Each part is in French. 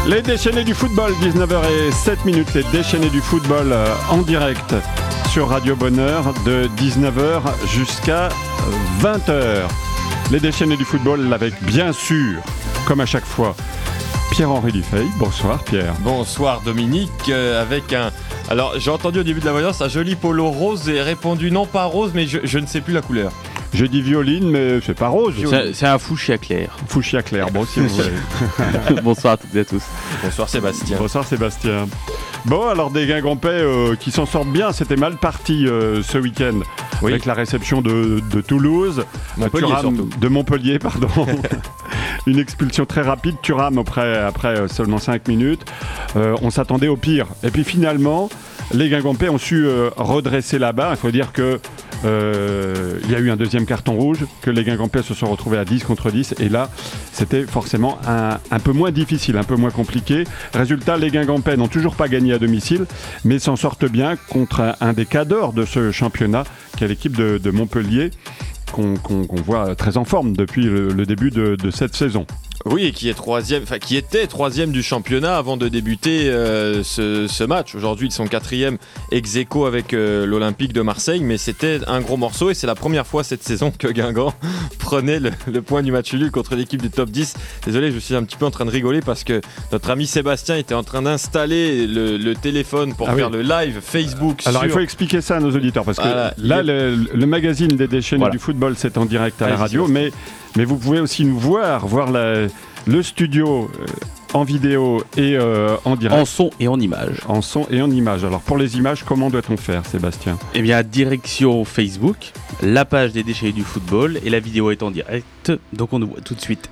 Les déchaînés du football, 19h07, les déchaînés du football en direct sur Radio Bonheur de 19h jusqu'à 20h. Les déchaînés du football avec bien sûr, comme à chaque fois, Pierre-Henri Dufay. Bonsoir Pierre. Bonsoir Dominique, avec un... Alors j'ai entendu au début de la voyance un joli polo rose et répondu non pas rose mais je ne sais plus la couleur. Je dis violine mais c'est pas rose. C'est un fuchsia clair. Fuchsia clair, bon si vous voulez. Bonsoir à toutes et à tous. Bonsoir Sébastien. Bonsoir Sébastien. Bon alors des Guingampais qui s'en sortent bien, c'était mal parti ce week-end. Oui. Avec la réception de Toulouse, de Montpellier, pardon. Une expulsion très rapide, Thuram après seulement 5 minutes. On s'attendait au pire. Et puis finalement, les Guingampais ont su redresser la barre. Il faut dire que il y a eu un deuxième carton rouge, que les Guingampais se sont retrouvés à 10 contre 10. Et là, c'était forcément un peu moins difficile, un peu moins compliqué. Résultat, les Guingampais n'ont toujours pas gagné à domicile, mais s'en sortent bien contre un des cadors de ce championnat, qui est l'équipe de Montpellier, qu'on voit très en forme depuis le début de cette saison. Oui, et qui était troisième du championnat avant de débuter ce match. Aujourd'hui, ils sont quatrième ex-aequo avec l'Olympique de Marseille, mais c'était un gros morceau et c'est la première fois cette saison que Guingamp prenait le point du match nul contre l'équipe du top 10. Désolé, je suis un petit peu en train de rigoler parce que notre ami Sébastien était en train d'installer le téléphone pour faire le live Facebook. Alors il faut expliquer ça à nos auditeurs parce que là, le magazine des déchaînés du football, c'est en direct à la radio, mais vous pouvez aussi nous voir le studio en vidéo et en direct. En son et en image. En son et en image. Alors pour les images, comment doit-on faire, Sébastien ? Eh bien, direction Facebook, la page des déchaînés du football et la vidéo est en direct, donc on nous voit tout de suite.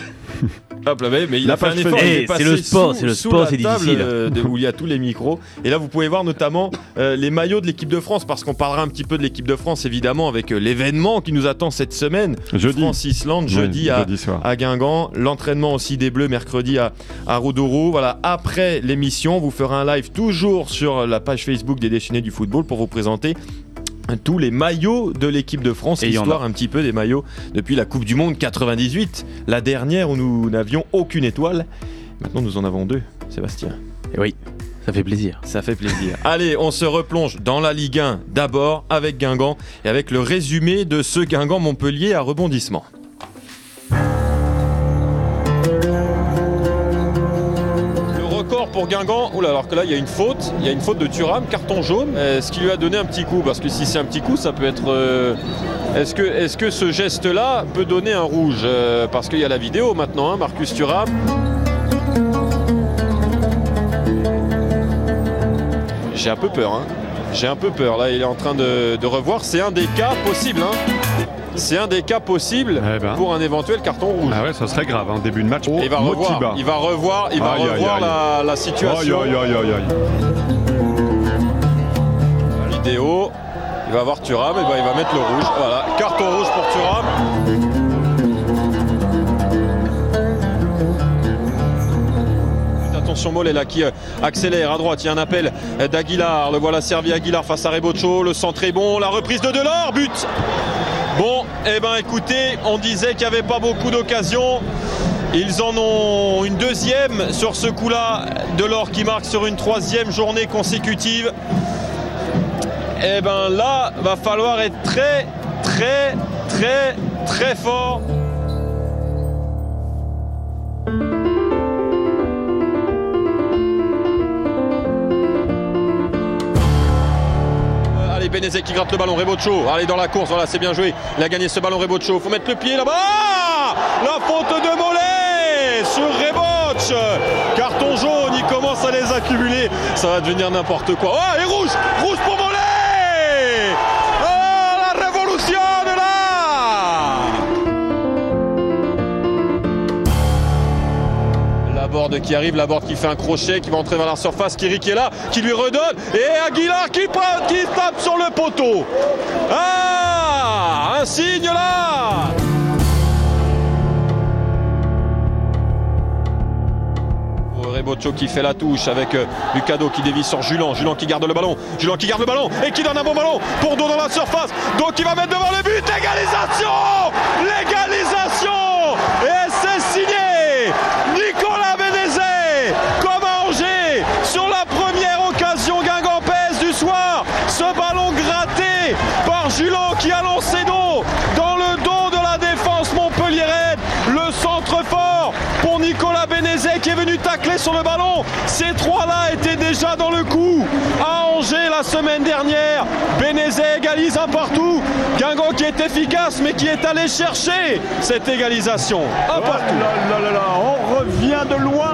Hop là, mais il a fait un effort. C'est le sport, c'est difficile. Où il y a tous les micros. Et là, vous pouvez voir notamment les maillots de l'équipe de France, parce qu'on parlera un petit peu de l'équipe de France, évidemment, avec l'événement qui nous attend cette semaine. France-Islande, jeudi à Guingamp. L'entraînement aussi des Bleus, mercredi à Roudourou. Voilà, après l'émission, on vous fera un live toujours sur la page Facebook des déchaînés du football pour vous présenter tous les maillots de l'équipe de France, l'histoire un petit peu des maillots depuis la Coupe du Monde 98, la dernière où nous n'avions aucune étoile. Maintenant nous en avons 2, Sébastien. Et oui, ça fait plaisir. Ça fait plaisir. Allez, on se replonge dans la Ligue 1 d'abord avec Guingamp et avec le résumé de ce Guingamp-Montpellier à rebondissement. Pour Guingamp, alors que là il y a une faute de Thuram, carton jaune, ce qui lui a donné un petit coup, parce que si c'est un petit coup ça peut être... Est-ce que ce geste là peut donner un rouge, parce qu'il y a la vidéo maintenant, Marcus Thuram. J'ai un peu peur, là il est en train de revoir, c'est un des cas possibles C'est un des cas possibles pour un éventuel carton rouge. Ah ouais, ça serait grave, début de match. Il va revoir la situation. La vidéo, il va voir Thuram, et il va mettre le rouge. Voilà, carton rouge pour Thuram. Attention, Mollet là qui accélère à droite, il y a un appel d'Aguilar, le voilà servi Aguilar face à Rebocho, le centre est bon, la reprise de Delors, but. Bon, écoutez, on disait qu'il n'y avait pas beaucoup d'occasions. Ils en ont une deuxième sur ce coup-là. Delors qui marque sur une 3e journée consécutive. Là, va falloir être très, très, très, très fort. Benezek qui gratte le ballon, Rebocho, allez dans la course, voilà c'est bien joué, il a gagné ce ballon Rebocho, faut mettre le pied là-bas, la faute de Mollet sur Rebocho, carton jaune, il commence à les accumuler, ça va devenir n'importe quoi, et rouge pour Mollet, la révolution de là. Laborde qui arrive, Laborde qui fait un crochet, qui va entrer vers la surface, Kiri qui est là, qui lui redonne, et Aguilar qui tape sur le poteau. Un signe là. Rebocho qui fait la touche avec Lucado qui dévie sur Julan qui garde le ballon et qui donne un bon ballon pour Do dans la surface, Do qui va mettre devant le but, l'égalisation et c'est signé Nicolas Benezet Le centre fort pour Nicolas Bénézet qui est venu tacler sur le ballon. Ces trois-là étaient déjà dans le coup à Angers la semaine dernière. Bénézet égalise un partout. Guingamp qui est efficace mais qui est allé chercher cette égalisation. Un partout. On revient de loin.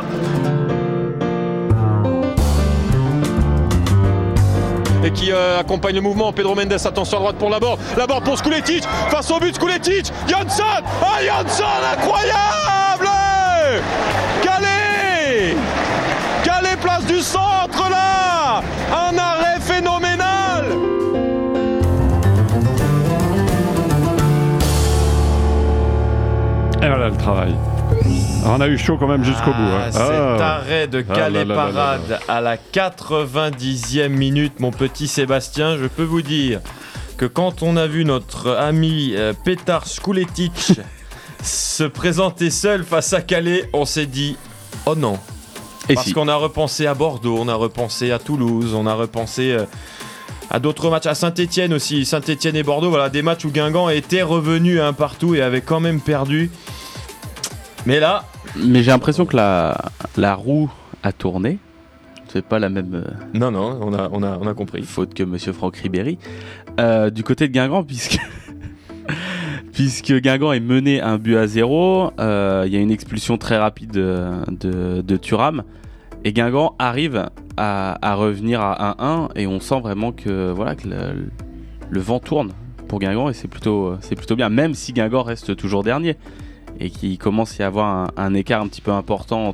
Et qui accompagne le mouvement. Pedro Mendes, attention à droite pour Laborde. Laborde pour Skuletic, face au but Skuletic. Jansson, Jansson, incroyable. Calais, place du centre là. Un arrêt phénoménal. Et voilà le travail. On a eu chaud quand même jusqu'au bout. Cet arrêt de Calais Parade à la 90e minute, mon petit Sébastien, je peux vous dire que quand on a vu notre ami Petar Skuletic se présenter seul face à Calais, on s'est dit « Oh non !» Parce qu'on a repensé à Bordeaux, on a repensé à Toulouse, on a repensé à d'autres matchs, à Saint-Etienne aussi, Saint-Etienne et Bordeaux, voilà, des matchs où Guingamp était revenu un partout et avait quand même perdu. Mais là... Mais j'ai l'impression que la roue a tourné. C'est pas la même... Non, on a compris. Faute que Monsieur Franck Ribéry. Du côté de Guingamp, puisque Guingamp est mené 1-0, il y a une expulsion très rapide de Thuram. Et Guingamp arrive à revenir à 1-1 et on sent vraiment que le vent tourne pour Guingamp et c'est plutôt bien, même si Guingamp reste toujours dernier et qu'il commence à y avoir un écart un petit peu important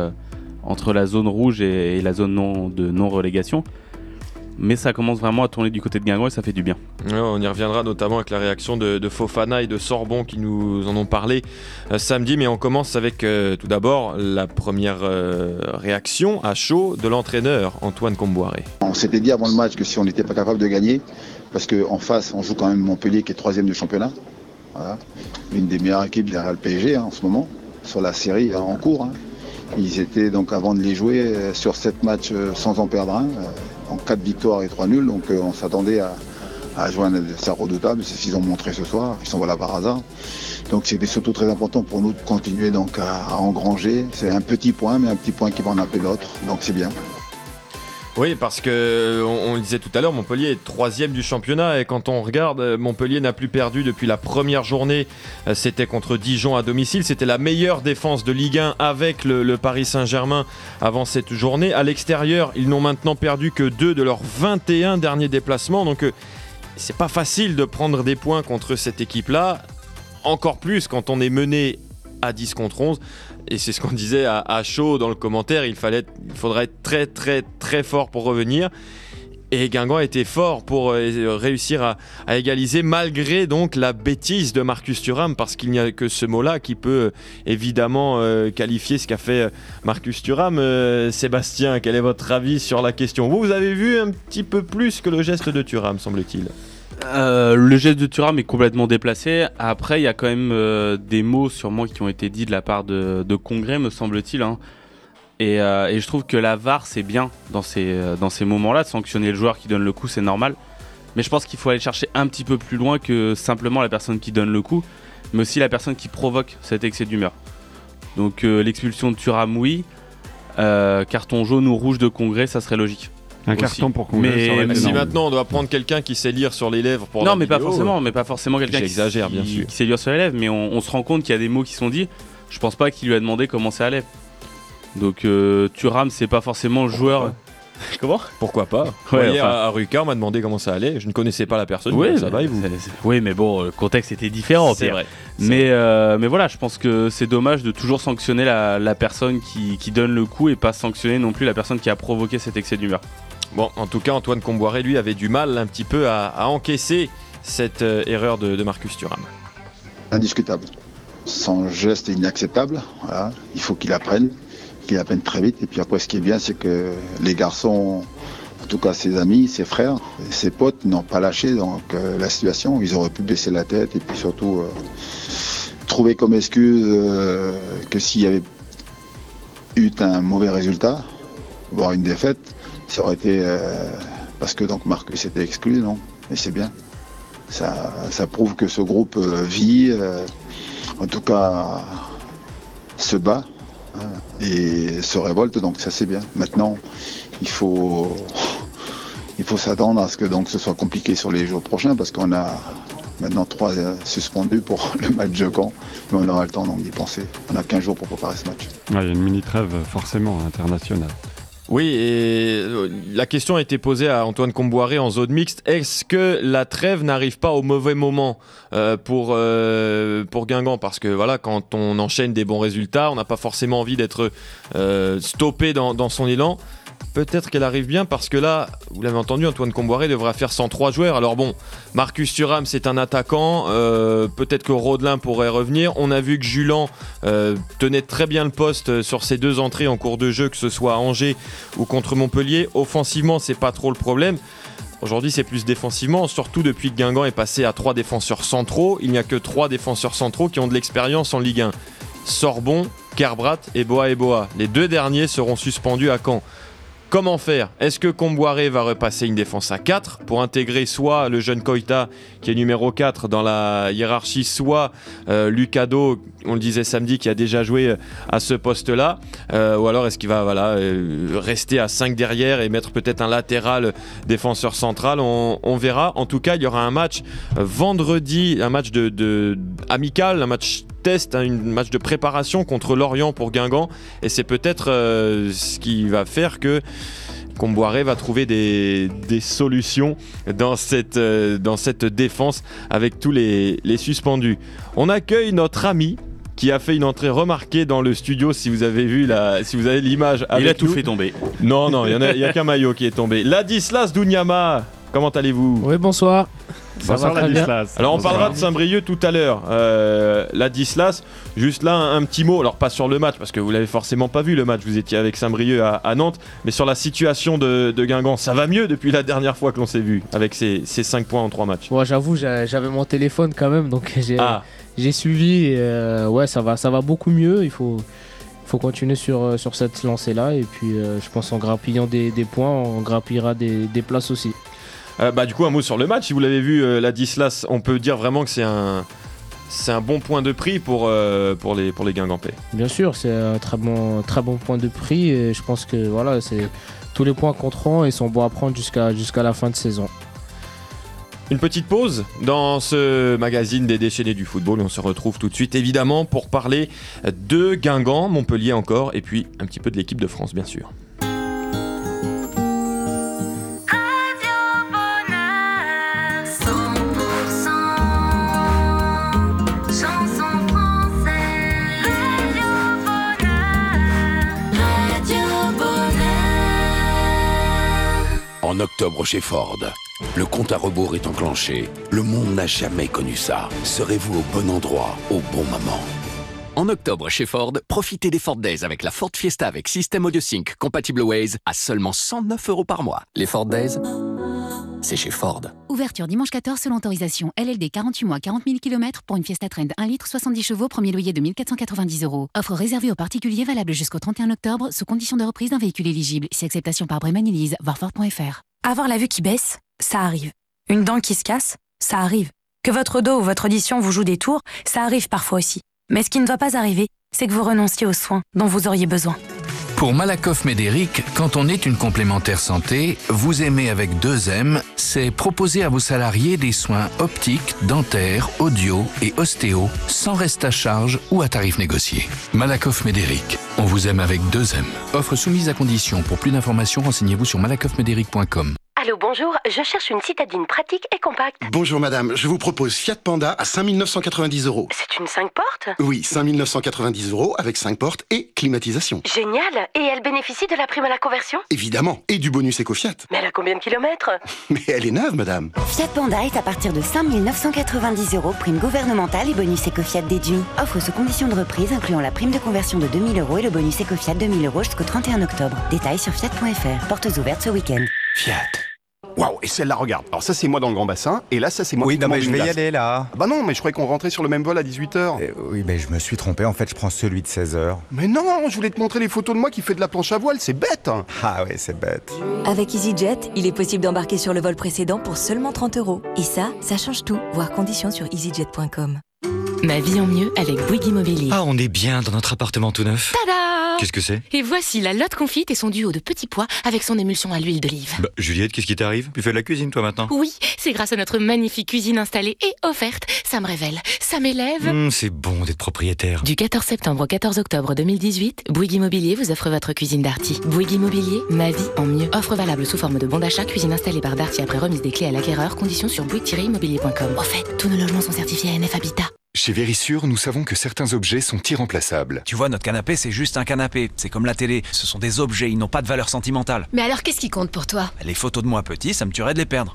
entre la zone rouge et la zone de non-relégation. Mais ça commence vraiment à tourner du côté de Guingamp et ça fait du bien. Ouais, on y reviendra notamment avec la réaction de Fofana et de Sorbon qui nous en ont parlé samedi. Mais on commence avec tout d'abord la première réaction à chaud de l'entraîneur Antoine Kombouaré. On s'était dit avant le match que si on n'était pas capable de gagner, parce qu'en face on joue quand même Montpellier qui est 3e du championnat. Voilà. Une des meilleures équipes derrière le PSG en ce moment, sur la série en cours. Ils étaient donc avant de les jouer sur 7 matchs sans en perdre un, en 4 victoires et 3 nuls. Donc on s'attendait à jouer un adversaire redoutable. C'est ce qu'ils ont montré ce soir, ils sont là par hasard. Donc c'était surtout très important pour nous de continuer donc à engranger. C'est un petit point, mais un petit point qui va en appeler d'autres. Donc c'est bien. Oui, parce que on le disait tout à l'heure, Montpellier est 3e du championnat et quand on regarde, Montpellier n'a plus perdu depuis la première journée. C'était contre Dijon à domicile. C'était la meilleure défense de Ligue 1 avec le Paris Saint-Germain avant cette journée. À l'extérieur, ils n'ont maintenant perdu que 2 de leurs 21 derniers déplacements. Donc c'est pas facile de prendre des points contre cette équipe-là. Encore plus quand on est mené à 10 contre 11. Et c'est ce qu'on disait à chaud dans le commentaire, il faudrait être très très très fort pour revenir. Et Guingamp a été fort pour réussir à égaliser malgré donc la bêtise de Marcus Thuram, parce qu'il n'y a que ce mot-là qui peut évidemment qualifier ce qu'a fait Marcus Thuram. Sébastien, quel est votre avis sur la question ? Vous avez vu un petit peu plus que le geste de Thuram, semble-t-il. Le geste de Thuram est complètement déplacé. Après, il y a quand même des mots sûrement qui ont été dits de la part de Congrès, me semble-t-il. Et je trouve que la VAR, c'est bien dans ces moments-là. De sanctionner le joueur qui donne le coup, c'est normal. Mais je pense qu'il faut aller chercher un petit peu plus loin que simplement la personne qui donne le coup, mais aussi la personne qui provoque cet excès d'humeur. Donc l'expulsion de Thuram, oui. Carton jaune ou rouge de Congrès, ça serait logique. Un aussi. Carton pour Congrès. Mais si maintenant on doit prendre quelqu'un qui sait lire sur les lèvres pour non, mais pas forcément quelqu'un qui sait lire sur les lèvres, mais on se rend compte qu'il y a des mots qui sont dits. Je pense pas qu'il lui a demandé comment ça allait. Donc Thuram, c'est pas forcément le joueur. Comment ? Pourquoi pas ? Hier à Ruka, on m'a demandé comment ça allait. Je ne connaissais pas la personne. Oui, ça va et vous ? Oui, mais bon, le contexte était différent. C'est vrai. Mais voilà, je pense que c'est dommage de toujours sanctionner la personne qui donne le coup et pas sanctionner non plus la personne qui a provoqué cet excès d'humeur. Bon, en tout cas, Antoine Kombouaré, lui, avait du mal un petit peu à encaisser cette erreur de Marcus Thuram. Indiscutable. Son geste est inacceptable. Voilà. Il faut qu'il apprenne très vite. Et puis après, ce qui est bien, c'est que les garçons, en tout cas ses amis, ses frères, ses potes, n'ont pas lâché donc, la situation. Ils auraient pu baisser la tête et puis surtout trouver comme excuse que s'il y avait eu un mauvais résultat, voire une défaite, ça aurait été parce que donc Marcus était exclu, non ? Et c'est bien. Ça prouve que ce groupe vit. En tout cas, se bat et se révolte, donc ça c'est bien. Maintenant, il faut s'attendre à ce que donc ce soit compliqué sur les jours prochains parce qu'on a maintenant 3 suspendus pour le match de Caen, mais on aura le temps donc d'y penser. On a 15 jours pour préparer ce match. Il y a une mini-trêve forcément internationale. Oui, et la question a été posée à Antoine Kombouaré en zone mixte. Est-ce que la trêve n'arrive pas au mauvais moment pour Guingamp ? Parce que voilà, quand on enchaîne des bons résultats, on n'a pas forcément envie d'être stoppé dans son élan. Peut-être qu'elle arrive bien parce que là, vous l'avez entendu, Antoine Kombouaré devra faire 103 joueurs. Alors bon, Marcus Thuram, c'est un attaquant. Peut-être que Rodelin pourrait revenir. On a vu que Julan tenait très bien le poste sur ses 2 entrées en cours de jeu, que ce soit à Angers ou contre Montpellier. Offensivement, c'est pas trop le problème. Aujourd'hui, c'est plus défensivement, surtout depuis que Guingamp est passé à 3 défenseurs centraux. Il n'y a que 3 défenseurs centraux qui ont de l'expérience en Ligue 1. Sorbon, Kerbrat et Boa. Les 2 derniers seront suspendus à Caen. Comment faire ? Est-ce que Kombouaré va repasser une défense à 4 pour intégrer soit le jeune Koita qui est numéro 4 dans la hiérarchie, soit Lucado, on le disait samedi, qui a déjà joué à ce poste-là, ou alors est-ce qu'il va rester à 5 derrière et mettre peut-être un latéral défenseur central, on verra. En tout cas, il y aura un match vendredi, un match amical, un match test, un match de préparation contre Lorient pour Guingamp, et c'est peut-être ce qui va faire que Kombouaré va trouver des solutions dans cette défense avec tous les suspendus. On accueille notre ami qui a fait une entrée remarquée dans le studio. Si vous avez vu si vous avez l'image avec il a tout nous. fait tomber. Non, il y a qu'un maillot qui est tombé. Ladislas Dounyama, comment allez-vous ? Oui, bonsoir. Bonsoir Ladislas. Alors on parlera de Saint-Brieuc tout à l'heure. Ladislas, juste là un petit mot, alors pas sur le match parce que vous l'avez forcément pas vu le match, vous étiez avec Saint-Brieuc à Nantes, mais sur la situation de Guingamp, ça va mieux depuis la dernière fois que l'on s'est vu avec ces 5 points en 3 matchs. Moi j'avoue, j'avais mon téléphone quand même, donc j'ai suivi et ça va beaucoup mieux. Il faut continuer sur cette lancée-là et puis je pense en grappillant des points, on grappillera des places aussi. Du coup, un mot sur le match. Si vous l'avez vu, Ladislas, on peut dire vraiment que c'est un bon point de prix pour les Guingampais. Bien sûr, c'est un très bon point de prix et je pense que voilà, c'est tous les points compteront et sont bons à prendre jusqu'à la fin de saison. Une petite pause dans ce magazine des déchaînés du football. On se retrouve tout de suite, évidemment, pour parler de Guingamp, Montpellier encore, et puis un petit peu de l'équipe de France, bien sûr. En octobre chez Ford, le compte à rebours est enclenché. Le monde n'a jamais connu ça. Serez-vous au bon endroit, au bon moment ? En octobre chez Ford, profitez des Ford Days avec la Ford Fiesta avec système audio sync compatible Waze à seulement 109 € par mois. Les Ford Days, c'est chez Ford. Ouverture dimanche 14 selon autorisation. LLD 48 mois, 40 000 km pour une Fiesta Trend 1 litre, 70 chevaux, premier loyer de 1 490 €. Offre réservée aux particuliers valable jusqu'au 31 octobre sous condition de reprise d'un véhicule éligible. Si acceptation par Bremen Elise, voir Ford.fr. Avoir la vue qui baisse, ça arrive. Une dent qui se casse, ça arrive. Que votre dos ou votre audition vous joue des tours, ça arrive parfois aussi. Mais ce qui ne doit pas arriver, c'est que vous renonciez aux soins dont vous auriez besoin. Pour Malakoff Médéric, quand on est une complémentaire santé, vous aimez avec 2 M, c'est proposer à vos salariés des soins optiques, dentaires, audio et ostéo, sans reste à charge ou à tarif négocié. Malakoff Médéric, on vous aime avec 2 M. Offre soumise à condition. Pour plus d'informations, renseignez-vous sur malakoffmédéric.com. Allô, bonjour, je cherche une citadine pratique et compacte. Bonjour madame, je vous propose Fiat Panda à 5 990 €. C'est une 5 portes ? Oui, 5 990 € avec 5 portes et climatisation. Génial. Et elle bénéficie de la prime à la conversion ? Évidemment, et du bonus éco-Fiat. Mais elle a combien de kilomètres ? Mais elle est neuve madame. Fiat Panda est à partir de 5 990 €, prime gouvernementale et bonus éco-Fiat déduit. Offre sous condition de reprise incluant la prime de conversion de 2 000 € et le bonus éco-Fiat 2 000 € jusqu'au 31 octobre. Détails sur fiat.fr. Portes ouvertes ce week-end. Fiat. Waouh, et celle-là, regarde. Alors ça, c'est moi dans le grand bassin, et là, ça, c'est moi oui, qui non, mais mange je une vais y glace. aller, là. Bah non, mais je croyais qu'on rentrait sur le même vol à 18h. Oui, mais je me suis trompé. En fait, je prends celui de 16h. Mais non, je voulais te montrer les photos de moi qui fait de la planche à voile. C'est bête. Ah ouais, c'est bête. Avec EasyJet, il est possible d'embarquer sur le vol précédent pour seulement 30 €. Et ça change tout. Voir conditions sur easyjet.com. Ma vie en mieux avec Bouygues Immobilier. Ah, on est bien dans notre appartement tout neuf. Tada! Qu'est-ce que c'est? Et voici la lotte confite et son duo de petits pois avec son émulsion à l'huile d'olive. Bah, Juliette, qu'est-ce qui t'arrive? Tu fais de la cuisine toi maintenant? Oui, c'est grâce à notre magnifique cuisine installée et offerte. Ça me révèle, ça m'élève. C'est bon d'être propriétaire. Du 14 septembre au 14 octobre 2018, Bouygues Immobilier vous offre votre cuisine Darty. Bouygues Immobilier, ma vie en mieux. Offre valable sous forme de bon d'achat, cuisine installée par Darty après remise des clés à l'acquéreur. Conditions sur bouygues-immobilier.com. Au fait, tous nos logements sont certifiés ANF Habitat. Chez Vérissure, nous savons que certains objets sont irremplaçables. Tu vois, notre canapé, c'est juste un canapé. C'est comme la télé. Ce sont des objets, ils n'ont pas de valeur sentimentale. Mais alors, qu'est-ce qui compte pour toi? Les photos de moi petit, ça me tuerait de les perdre.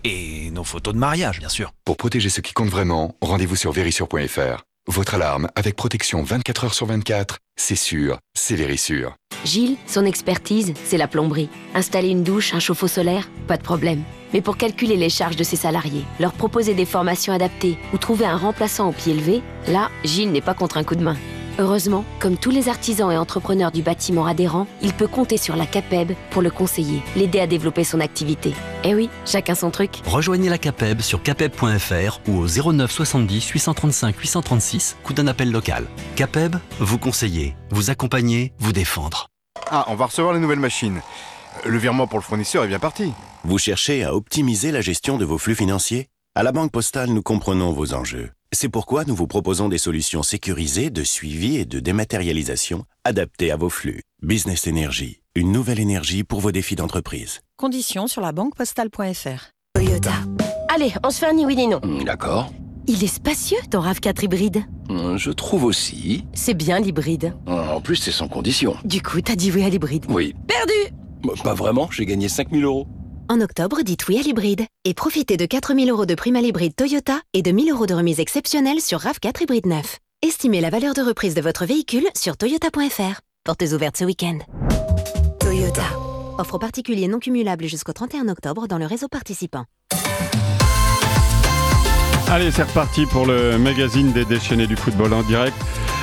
Et nos photos de mariage, bien sûr. Pour protéger ce qui compte vraiment, rendez-vous sur vérissure.fr. Votre alarme avec protection 24 heures sur 24, c'est sûr, c'est Vérissure. Gilles, son expertise, c'est la plomberie. Installer une douche, un chauffe-eau solaire, pas de problème. Mais pour calculer les charges de ses salariés, leur proposer des formations adaptées ou trouver un remplaçant au pied levé, là, Gilles n'est pas contre un coup de main. Heureusement, comme tous les artisans et entrepreneurs du bâtiment adhérents, il peut compter sur la CAPEB pour le conseiller, l'aider à développer son activité. Eh oui, chacun son truc. Rejoignez la CAPEB sur capeb.fr ou au 09 70 835 836, coût d'un appel local. CAPEB, vous conseiller, vous accompagner, vous défendre. Ah, on va recevoir les nouvelles machines. Le virement pour le fournisseur est bien parti. Vous cherchez à optimiser la gestion de vos flux financiers? À la Banque Postale, nous comprenons vos enjeux. C'est pourquoi nous vous proposons des solutions sécurisées de suivi et de dématérialisation adaptées à vos flux. Business Energy, une nouvelle énergie pour vos défis d'entreprise. Conditions sur la banquepostale.fr. Toyota. Allez, on se fait un ni oui ni non. D'accord. Il est spacieux ton RAV4 hybride. Je trouve aussi. C'est bien l'hybride. En plus, c'est sans condition. Du coup, t'as dit oui à l'hybride. Oui. Perdu. Pas vraiment, j'ai gagné 5 000 €. En octobre, dites oui à l'hybride et profitez de 4 000 € de prime à l'hybride Toyota et de 1 000 € de remise exceptionnelle sur RAV4 hybride neuf. Estimez la valeur de reprise de votre véhicule sur toyota.fr. Portes ouvertes ce week-end. Toyota. Offre aux particuliers non cumulables jusqu'au 31 octobre dans le réseau participant. Allez, c'est reparti pour le magazine des déchaînés du football en direct.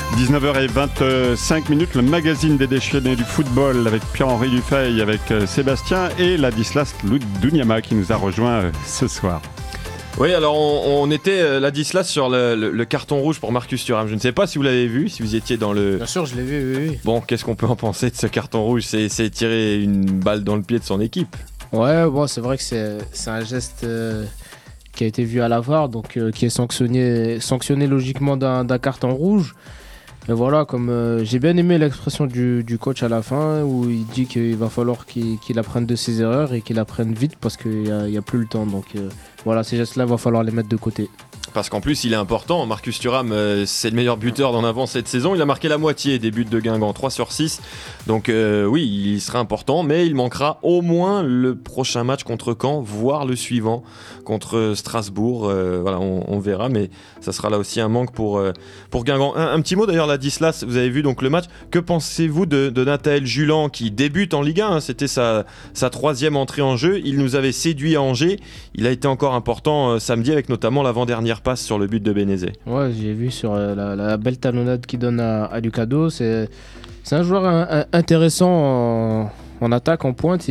19h25, le magazine des déchaînés du football avec Pierre-Henri Dufay, avec Sébastien et Ladislas Douniama qui nous a rejoint ce soir. Oui, alors on était Ladislas sur le carton rouge pour Marcus Thuram. Je ne sais pas si vous l'avez vu, si vous étiez dans le... Bien sûr, je l'ai vu, oui. Bon, qu'est-ce qu'on peut en penser de ce carton rouge? C'est tirer une balle dans le pied de son équipe. Ouais, bon, c'est vrai que c'est un geste... qui a été vu à la VAR, donc qui est sanctionné logiquement d'un carton rouge. Mais voilà, comme j'ai bien aimé l'expression du coach à la fin, où il dit qu'il va falloir qu'il apprenne de ses erreurs et qu'il apprenne vite parce qu'il n'y a plus le temps. Donc voilà, ces gestes-là, il va falloir les mettre de côté. Parce qu'en plus, il est important. Marcus Thuram, c'est le meilleur buteur d'en avant cette saison. Il a marqué la moitié des buts de Guingamp, 3 sur 6. Donc oui, il sera important, mais il manquera au moins le prochain match contre Caen, voire le suivant contre Strasbourg. Voilà, on verra, mais ça sera là aussi un manque pour Guingamp. Un petit mot d'ailleurs, Ladislas, vous avez vu donc le match. Que pensez-vous de Nathaël Julan qui débute en Ligue 1 hein? C'était sa 3e entrée en jeu. Il nous avait séduit à Angers. Il a été encore important samedi avec notamment l'avant-dernière passe sur le but de Bénézet. Ouais, j'ai vu sur la belle talonnade qu'il donne à Lucado. C'est un joueur intéressant en attaque, en pointe.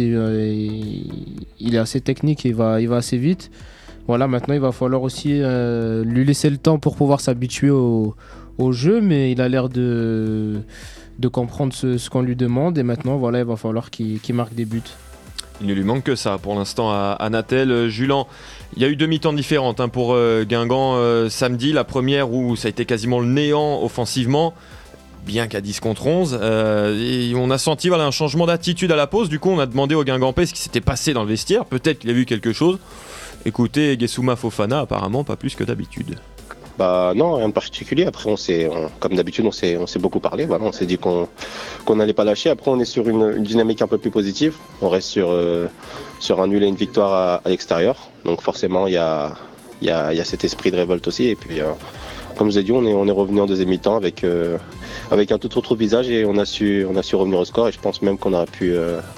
Il est assez technique, il va assez vite. Voilà, maintenant il va falloir aussi lui laisser le temps pour pouvoir s'habituer au jeu, mais il a l'air de comprendre ce qu'on lui demande. Et maintenant, voilà, il va falloir qu'il marque des buts. Il ne lui manque que ça pour l'instant à Nathaël Julan. Il y a eu 2 mi-temps différentes pour Guingamp samedi. La première où ça a été quasiment le néant offensivement, bien qu'à 10 contre 11. Et on a senti un changement d'attitude à la pause. Du coup, on a demandé au Guingampais ce qui s'était passé dans le vestiaire. Peut-être qu'il a vu quelque chose. Écoutez, Guessouma Fofana, apparemment pas plus que d'habitude. Bah non, rien de particulier. Après, comme d'habitude, on s'est beaucoup parlé. Voilà, on s'est dit qu'on n'allait pas lâcher. Après, on est sur une dynamique un peu plus positive. On reste sur un nul et une victoire à l'extérieur. Donc forcément, il y a cet esprit de révolte aussi. Et puis, comme je vous ai dit, on est revenu en deuxième mi-temps avec un tout autre visage et on a su revenir au score. Et je pense même qu'on aurait pu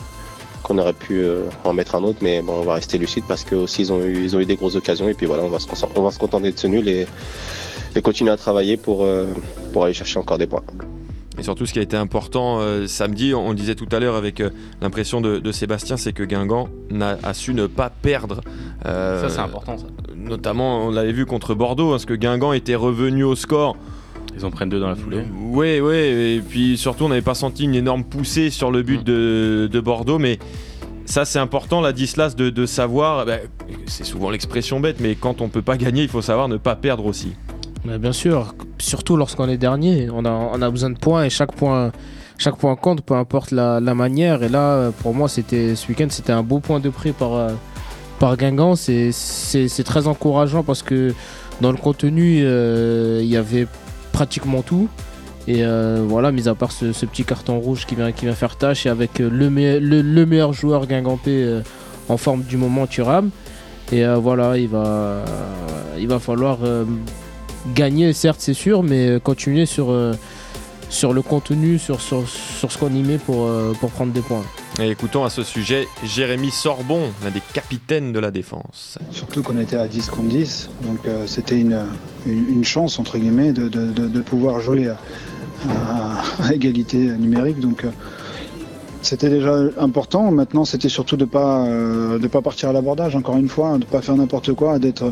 en mettre un autre, mais bon, on va rester lucide parce que aussi ils ont eu des grosses occasions et puis voilà, on va se contenter de ce nul et continuer à travailler pour aller chercher encore des points. Et surtout, ce qui a été important samedi, on le disait tout à l'heure avec l'impression de Sébastien, c'est que Guingamp a su ne pas perdre. Ça, c'est important, ça. Notamment, on l'avait vu contre Bordeaux, parce que Guingamp était revenu au score. Ils en prennent 2 dans la foulée. Oui, et puis surtout, on n'avait pas senti une énorme poussée sur le but de Bordeaux, mais ça, c'est important, Ladislas, de savoir, c'est souvent l'expression bête, mais quand on ne peut pas gagner, il faut savoir ne pas perdre aussi. Mais bien sûr, surtout lorsqu'on est dernier, on a besoin de points et chaque point compte, peu importe la manière. Et là, pour moi, ce week-end, c'était un beau point de prix par Guingamp. C'est très encourageant parce que dans le contenu, il y avait pratiquement tout. Et voilà, mis à part ce petit carton rouge qui vient faire tâche, et avec le meilleur joueur guingampais en forme du moment, Thuram. Et voilà, il va falloir gagner, certes, c'est sûr, mais continuer sur le contenu, sur ce qu'on y met pour prendre des points. Et écoutons à ce sujet Jérémy Sorbon, l'un des capitaines de la défense. Surtout qu'on était à 10 contre 10, donc c'était une chance, entre guillemets, de pouvoir jouer à égalité numérique. Donc c'était déjà important. Maintenant, c'était surtout de pas partir à l'abordage, encore une fois, de ne pas faire n'importe quoi, d'être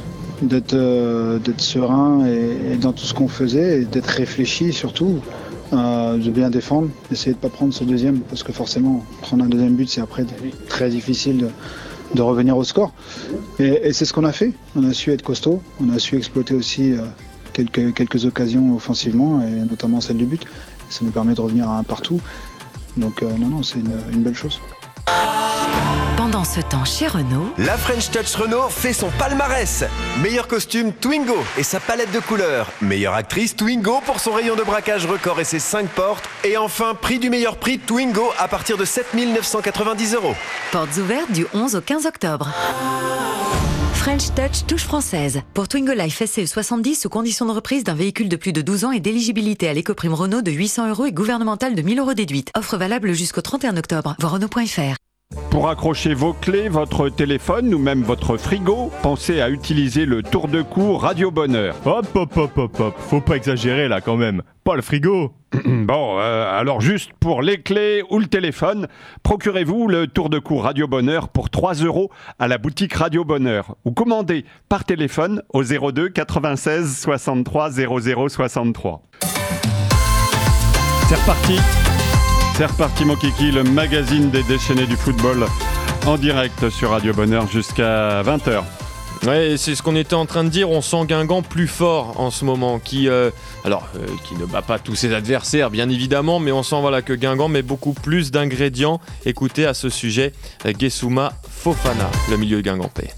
serein et dans tout ce qu'on faisait, et d'être réfléchi surtout, de bien défendre, essayer de ne pas prendre ce deuxième, parce que forcément prendre un deuxième but, c'est après très difficile de revenir au score, et c'est ce qu'on a fait. On a su être costaud, on a su exploiter aussi quelques occasions offensivement, et notamment celle du but. Ça nous permet de revenir à un partout, donc non, c'est une belle chose. Pendant ce temps, chez Renault, la French Touch Renault fait son palmarès. Meilleur costume, Twingo et sa palette de couleurs. Meilleure actrice, Twingo pour son rayon de braquage record et ses 5 portes. Et enfin, prix du meilleur prix, Twingo à partir de 7 990 €. Portes ouvertes du 11 au 15 octobre. French Touch touche française. Pour Twingo Life SCE 70, sous condition de reprise d'un véhicule de plus de 12 ans et d'éligibilité à l'éco-prime Renault de 800 € et gouvernementale de 1 000 € déduite. Offre valable jusqu'au 31 octobre. Voir Renault.fr. Pour accrocher vos clés, votre téléphone ou même votre frigo, pensez à utiliser le tour de cou Radio Bonheur. Hop, faut pas exagérer là quand même. Pas le frigo. Bon, alors juste pour les clés ou le téléphone, procurez-vous le tour de cou Radio Bonheur pour 3 € à la boutique Radio Bonheur, ou commandez par téléphone au 02 96 63 00 63. C'est reparti. C'est reparti mon kiki, le magazine des déchaînés du football en direct sur Radio Bonheur jusqu'à 20h. Ouais, c'est ce qu'on était en train de dire, on sent Guingamp plus fort en ce moment, qui ne bat pas tous ses adversaires bien évidemment, mais on sent que Guingamp met beaucoup plus d'ingrédients. Écoutez à ce sujet Guessouma Fofana, le milieu guingampais.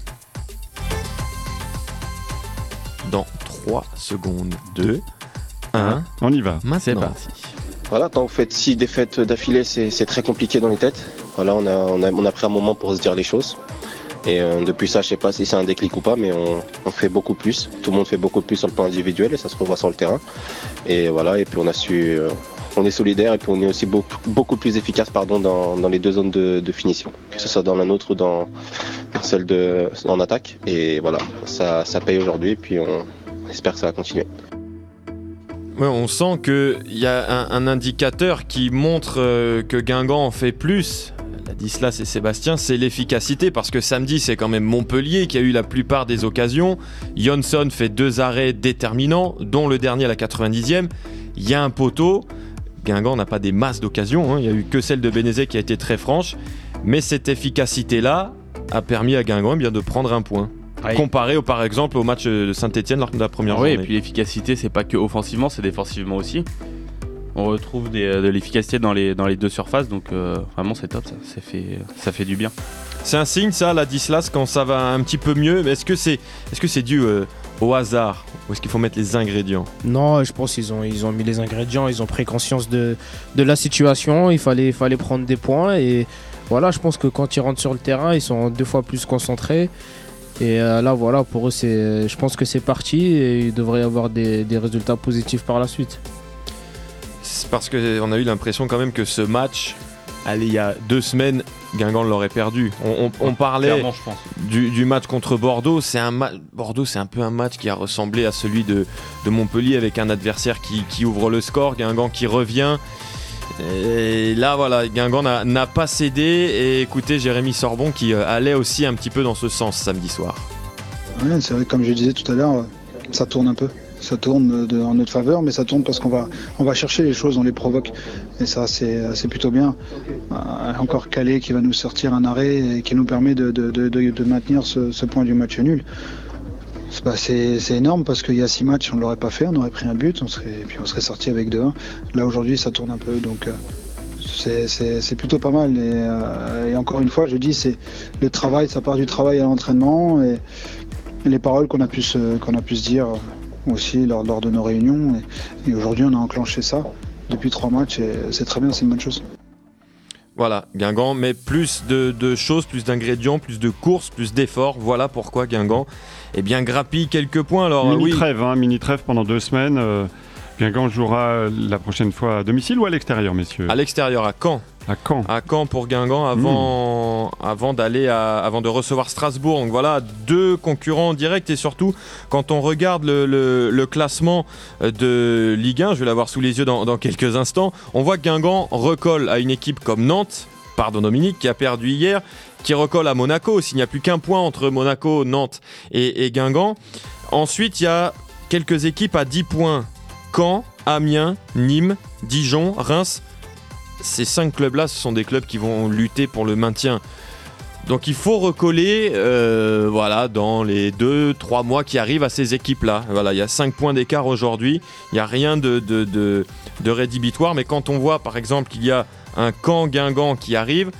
Dans 3 secondes, 2, 1, on y va, c'est parti. Voilà, quand vous faites 6 défaites d'affilée, c'est très compliqué dans les têtes. Voilà, on a pris un moment pour se dire les choses. Et depuis ça, je sais pas si c'est un déclic ou pas, mais on fait beaucoup plus. Tout le monde fait beaucoup plus sur le plan individuel et ça se revoit sur le terrain. Et voilà, et puis on est solidaire et puis on est aussi beaucoup plus efficace dans les 2 zones de finition, que ce soit dans la nôtre ou dans celle en attaque. Et voilà, ça paye aujourd'hui et puis on espère que ça va continuer. Ouais, on sent qu'il y a un indicateur qui montre que Guingamp en fait plus. Ladislas et Sébastien, c'est l'efficacité, parce que samedi c'est quand même Montpellier qui a eu la plupart des occasions. Johnson fait 2 arrêts déterminants, dont le dernier à la 90e. Il y a un poteau. Guingamp n'a pas des masses d'occasions, il n'y a eu que celle de Bénézet qui a été très franche, mais cette efficacité-là a permis à Guingamp de prendre un point. Comparé par exemple au match de Saint-Etienne lors de la première journée. Et puis l'efficacité, c'est pas que offensivement, c'est défensivement aussi. On retrouve de l'efficacité dans les 2 surfaces, donc vraiment c'est top, ça fait du bien. C'est un signe ça, Ladislas, quand ça va un petit peu mieux. Mais est-ce que c'est dû au hasard, ou est-ce qu'il faut mettre les ingrédients ? Non, je pense qu'ils ont mis les ingrédients, ils ont pris conscience de la situation, il fallait prendre des points, et voilà, je pense que quand ils rentrent sur le terrain, ils sont 2 fois plus concentrés. Et là, voilà, pour eux, je pense que c'est parti et il devrait y avoir des résultats positifs par la suite. C'est parce qu'on a eu l'impression quand même que ce match, allez, il y a 2 semaines, Guingamp l'aurait perdu. On parlait du match contre Bordeaux. Bordeaux, c'est un peu un match qui a ressemblé à celui de Montpellier, avec un adversaire qui ouvre le score, Guingamp qui revient. Et là, voilà, Guingamp n'a pas cédé. Et écoutez, Jérémy Sorbon qui allait aussi un petit peu dans ce sens samedi soir. Ouais, c'est vrai, comme je disais tout à l'heure, ça tourne un peu. Ça tourne en notre faveur, mais ça tourne parce qu'on va chercher les choses, on les provoque. Et ça, c'est plutôt bien. Encore Calais qui va nous sortir un arrêt et qui nous permet de maintenir ce point du match nul. C'est énorme parce qu'il y a 6 matchs, on ne l'aurait pas fait, on aurait pris un but, on serait sorti avec 2-1. Là, aujourd'hui, ça tourne un peu, donc c'est plutôt pas mal. Et encore une fois, je dis, c'est le travail, ça part du travail à l'entraînement et les paroles qu'on a pu se dire aussi lors de nos réunions. Et aujourd'hui, on a enclenché ça depuis 3 matchs et c'est très bien, c'est une bonne chose. Voilà, Guingamp met plus de choses, plus d'ingrédients, plus de courses, plus d'efforts. Voilà pourquoi Guingamp grappille quelques points. Alors, mini trêve pendant 2 semaines. Guingamp jouera la prochaine fois à domicile ou à l'extérieur, messieurs ? À l'extérieur, à Caen. À Caen pour Guingamp avant de recevoir Strasbourg. Donc voilà, 2 concurrents directs. Et surtout, quand on regarde le classement de Ligue 1, je vais l'avoir sous les yeux dans quelques instants, on voit que Guingamp recolle à une équipe comme Nantes, pardon Dominique, qui a perdu hier, qui recolle à Monaco. S'il n'y a plus qu'un point entre Monaco, Nantes et Guingamp. Ensuite, il y a quelques équipes à 10 points. Caen, Amiens, Nîmes, Dijon, Reims. Ces 5 clubs-là, ce sont des clubs qui vont lutter pour le maintien. Donc il faut recoller dans les 2-3 mois qui arrivent à ces équipes-là. Voilà, il y a 5 points d'écart aujourd'hui. Il n'y a rien de rédhibitoire. Mais quand on voit, par exemple, qu'il y a un Caen-Guingamp qui arrive,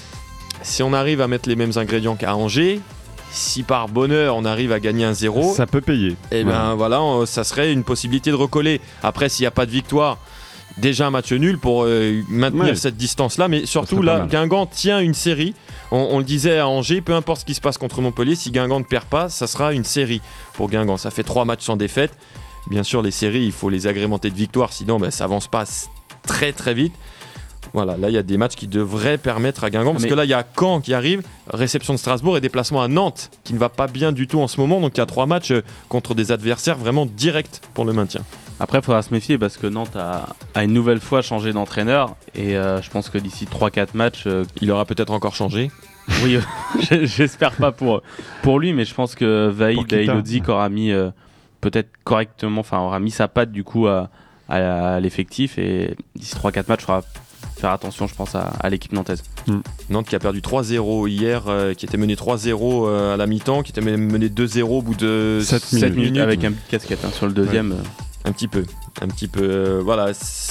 si on arrive à mettre les mêmes ingrédients qu'à Angers, si par bonheur on arrive à gagner un 0, ça peut payer. Et ça serait une possibilité de recoller. Après, s'il n'y a pas de victoire, déjà un match nul pour maintenir cette distance-là. Mais surtout là, Guingamp tient une série. On le disait à Angers, peu importe ce qui se passe contre Montpellier, si Guingamp ne perd pas, ça sera une série pour Guingamp. Ça fait 3 matchs sans défaite. Bien sûr, les séries, il faut les agrémenter de victoires, sinon ça avance pas très très vite. Voilà, là il y a des matchs qui devraient permettre à Guingamp, parce que là il y a Caen qui arrive, réception de Strasbourg et déplacement à Nantes qui ne va pas bien du tout en ce moment, donc il y a 3 matchs contre des adversaires vraiment directs pour le maintien. Après il faudra se méfier parce que Nantes a une nouvelle fois changé d'entraîneur et je pense que d'ici 3-4 matchs il aura peut-être encore changé. Oui, j'espère pas pour lui, mais je pense que Vaïd Aïlodzik aura mis peut-être correctement, aura mis sa patte du coup à l'effectif, et d'ici 3-4 matchs il faudra faire attention, je pense, à l'équipe nantaise. Nantes qui a perdu 3-0 hier, qui était mené 3-0 à la mi-temps, qui était mené 2-0 au bout de 7 minutes. Avec un but de casquette sur le deuxième. Un petit peu. Voilà.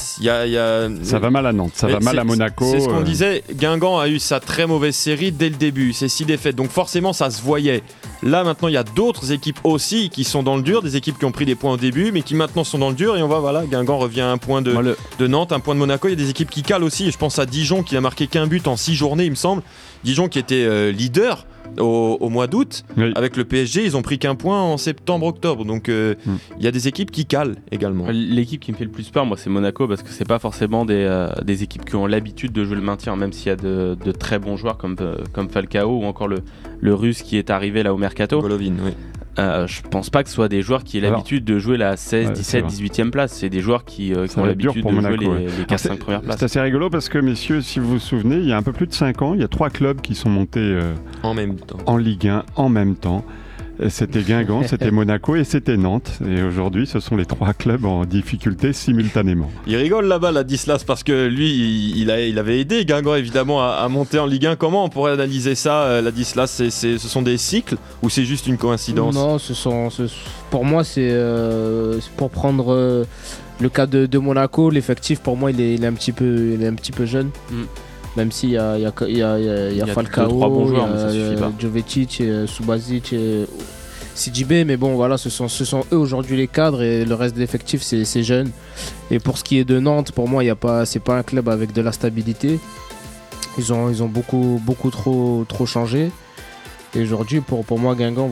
Ça va mal à Nantes, ça va mal à Monaco. C'est ce qu'on disait. Guingamp a eu sa très mauvaise série dès le début, c'est 6 défaites. Donc forcément, ça se voyait. Là, maintenant, il y a d'autres équipes aussi qui sont dans le dur, des équipes qui ont pris des points au début, mais qui maintenant sont dans le dur. Et on voit, Guingamp revient à un point de Nantes, un point de Monaco. Il y a des équipes qui calent aussi. Je pense à Dijon qui n'a marqué qu'un but en 6 journées, il me semble. Dijon qui était leader au mois d'août avec le PSG, ils ont pris qu'un point en septembre-octobre. Donc il y a des équipes qui calent également. L'équipe qui me fait le plus peur, moi, c'est Monaco, parce que c'est pas forcément des équipes qui ont l'habitude de jouer le maintien, même s'il y a de très bons joueurs comme Falcao ou encore le Russe qui est arrivé là au Mercato. Golovin, oui. Je pense pas que ce soit des joueurs qui aient l'habitude de jouer la 16, 17, 18e place. C'est des joueurs qui ont l'habitude de jouer les 4-5 premières places. C'est assez rigolo parce que, messieurs, si vous vous souvenez, il y a un peu plus de 5 ans, il y a 3 clubs qui sont montés en même temps en Ligue 1 en même temps. C'était Guingamp, c'était Monaco et c'était Nantes. Et aujourd'hui, ce sont les 3 clubs en difficulté simultanément. Il rigole là-bas, Ladislas, parce que lui, il avait aidé Guingamp évidemment à monter en Ligue 1. Comment on pourrait analyser ça, Ladislas ? Ce sont des cycles ou c'est juste une coïncidence ? Non, pour moi, c'est pour prendre le cas de Monaco. L'effectif, pour moi, il est un petit peu jeune. Même s'il y a Falcao, 2-3 bons joueurs, mais ça suffit pas. Jovetic, Subasic, Sidibé, mais bon voilà, ce sont eux aujourd'hui les cadres et le reste de l'effectif c'est jeune. Et pour ce qui est de Nantes, pour moi c'est pas un club avec de la stabilité. Ils ont beaucoup trop changé. Et aujourd'hui pour moi Guingamp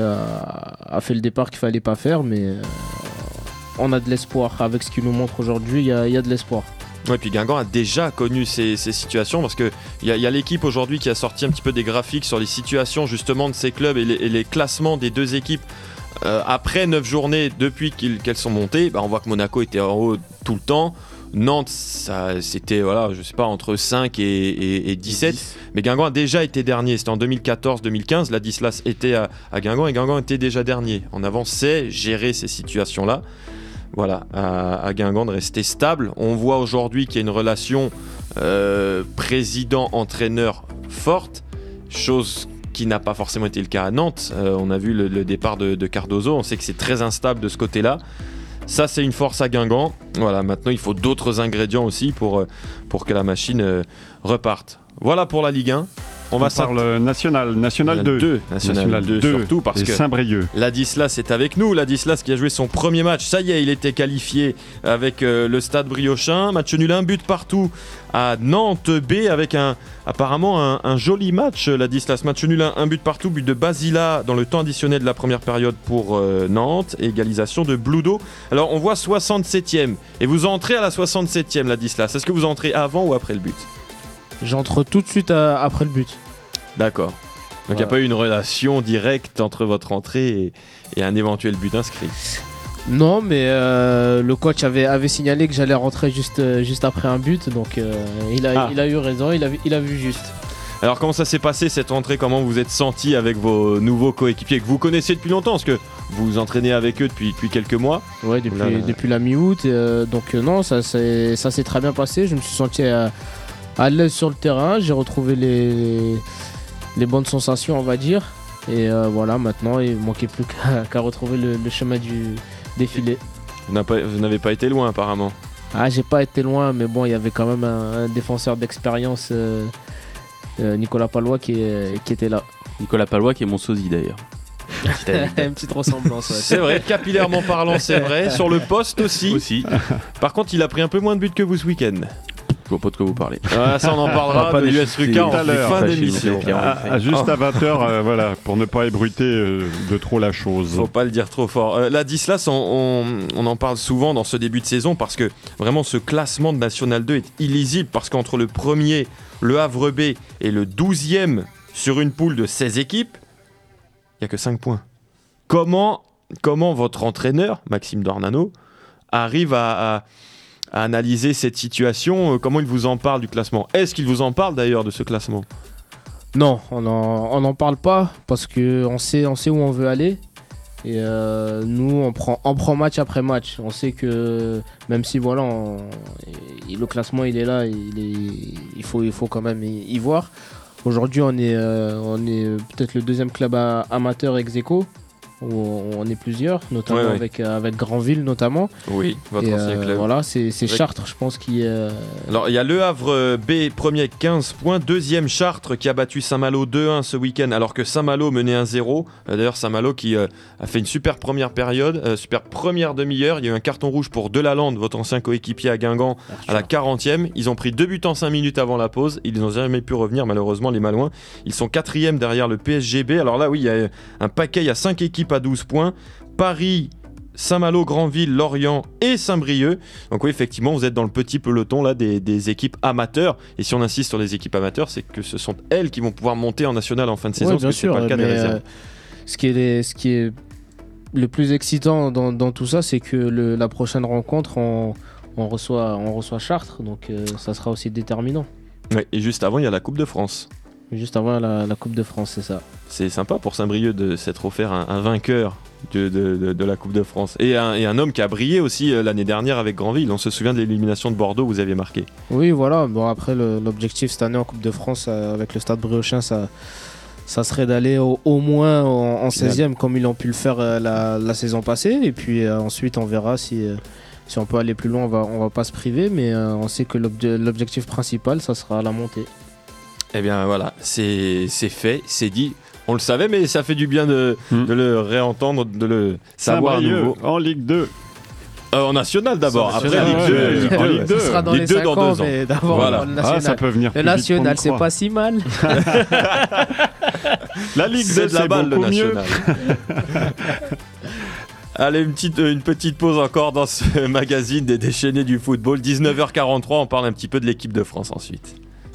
a fait le départ qu'il fallait pas faire, mais on a de l'espoir avec ce qu'il nous montre aujourd'hui. Il y a de l'espoir. Ouais, puis Guingamp a déjà connu ces situations parce qu'il y a l'équipe aujourd'hui qui a sorti un petit peu des graphiques sur les situations justement de ces clubs et les classements des deux équipes après 9 journées depuis qu'elles sont montées. On voit que Monaco était en haut tout le temps. Nantes, c'était je sais pas, entre 5 et 17. 10. Mais Guingamp a déjà été dernier. C'était en 2014-2015. Ladislas était à Guingamp et Guingamp était déjà dernier. En avant, c'est gérer ces situations-là. Voilà, à Guingamp de rester stable. On voit aujourd'hui qu'il y a une relation président-entraîneur forte, chose qui n'a pas forcément été le cas à Nantes. On a vu le départ de Cardozo, on sait que c'est très instable de ce côté-là. Ça, c'est une force à Guingamp. Voilà, maintenant il faut d'autres ingrédients aussi pour que la machine reparte. Voilà pour la Ligue 1. On parle National 2. National 2 surtout parce que Saint-Brieuc. Ladislas est avec nous. Ladislas qui a joué son premier match. Ça y est, il était qualifié avec le Stade Briochin. Match nul 1 but partout à Nantes B avec apparemment un joli match. Ladislas, match nul 1 but partout. But de Basila dans le temps additionnel de la première période pour Nantes. Égalisation de Bloudo. Alors on voit 67e. Et vous entrez à la 67e Ladislas. Est-ce que vous entrez avant ou après le but ? J'entre tout de suite après le but. D'accord. Donc il n'y a pas eu une relation directe entre votre entrée et un éventuel but inscrit. Non, mais le coach avait signalé que j'allais rentrer juste après un but, donc il a eu raison, il a vu juste. Alors comment ça s'est passé cette rentrée ? Comment vous vous êtes senti avec vos nouveaux coéquipiers que vous connaissez depuis longtemps ? Parce que vous vous entraînez avec eux depuis quelques mois. Oui, depuis la mi-août. Donc non, ça s'est très bien passé. Je me suis senti à l'aise sur le terrain. J'ai retrouvé les bonnes sensations, on va dire. Et voilà, maintenant, il ne manquait plus qu'à retrouver le chemin du défilé. Vous n'avez pas été loin, apparemment. J'ai pas été loin, mais bon, il y avait quand même un défenseur d'expérience, Nicolas Palois, qui était là. Nicolas Palois qui est mon sosie, d'ailleurs. Une petite ressemblance. Ouais. C'est vrai, capillairement parlant, c'est vrai. Sur le poste aussi. Par contre, il a pris un peu moins de buts que vous ce week-end. Je vois pas de quoi vous parlez. Ça, on en parlera de l'US Ruka en fin d'émission. Juste à 20h, voilà, pour ne pas ébruiter de trop la chose. Faut pas le dire trop fort. Ladislas, on en parle souvent dans ce début de saison parce que vraiment ce classement de National 2 est illisible parce qu'entre le premier, le Havre B, et le 12e sur une poule de 16 équipes, il n'y a que 5 points. Comment votre entraîneur, Maxime Dornano, arrive à analyser cette situation? Comment il vous en parle du classement? Est-ce qu'il vous en parle d'ailleurs de ce classement? Non, on n'en parle pas parce qu'on sait où on veut aller. Et nous, on prend match après match. On sait que même si voilà, le classement il est là, il faut quand même y voir. Aujourd'hui, on est peut-être le deuxième club amateur ex-aequo. Où on est plusieurs, notamment avec Granville notamment. Oui, votre ancien club. Voilà, c'est Chartres, je pense, qui... Alors, il y a le Havre B, premier avec 15 points. Deuxième, Chartres, qui a battu Saint-Malo 2-1 ce week-end, alors que Saint-Malo menait 1-0. D'ailleurs, Saint-Malo qui a fait une super première période, super première demi-heure. Il y a eu un carton rouge pour Delalande, votre ancien coéquipier à Guingamp, à la 40e. Ils ont pris 2 buts en 5 minutes avant la pause. Ils n'ont jamais pu revenir, malheureusement, les Malouins. Ils sont 4e derrière le PSGB. Alors là, oui, il y a un paquet, il y a 5 équipes à 12 points. Paris, Saint-Malo, Granville, Lorient et Saint-Brieuc. Donc oui, effectivement, vous êtes dans le petit peloton là des équipes amateurs. Et si on insiste sur les équipes amateurs, c'est que ce sont elles qui vont pouvoir monter en national en fin de saison, parce que c'est pas le cas des réserves. Ce qui est le plus excitant dans tout ça, c'est que la prochaine rencontre, on reçoit Chartres. Donc ça sera aussi déterminant. Ouais, et juste avant, il y a la Coupe de France. Juste avant la Coupe de France, c'est ça. C'est sympa pour Saint-Brieuc de s'être offert un vainqueur de la Coupe de France. Et un homme qui a brillé aussi l'année dernière avec Granville. On se souvient de l'élimination de Bordeaux, vous aviez marqué. Oui, voilà. Bon, après, l'objectif cette année en Coupe de France avec le Stade Briochin, ça serait d'aller au moins en 16e comme ils ont pu le faire la saison passée. Et puis ensuite, on verra si on peut aller plus loin. On va pas se priver, mais on sait que l'objectif principal, ça sera la montée. Eh bien voilà, c'est fait, c'est dit. On le savait, mais ça fait du bien de le réentendre, de le savoir à nouveau. En Ligue 2. En national d'abord, après Ligue 2. En Ligue 2. Ce sera dans les 5 ans, mais d'abord voilà. le national. Ça peut venir le national, c'est pas si mal. La Ligue 2, c'est beaucoup mieux. Allez, une petite pause encore dans ce magazine des déchaînés du football. 19h43, on parle un petit peu de l'équipe de France ensuite.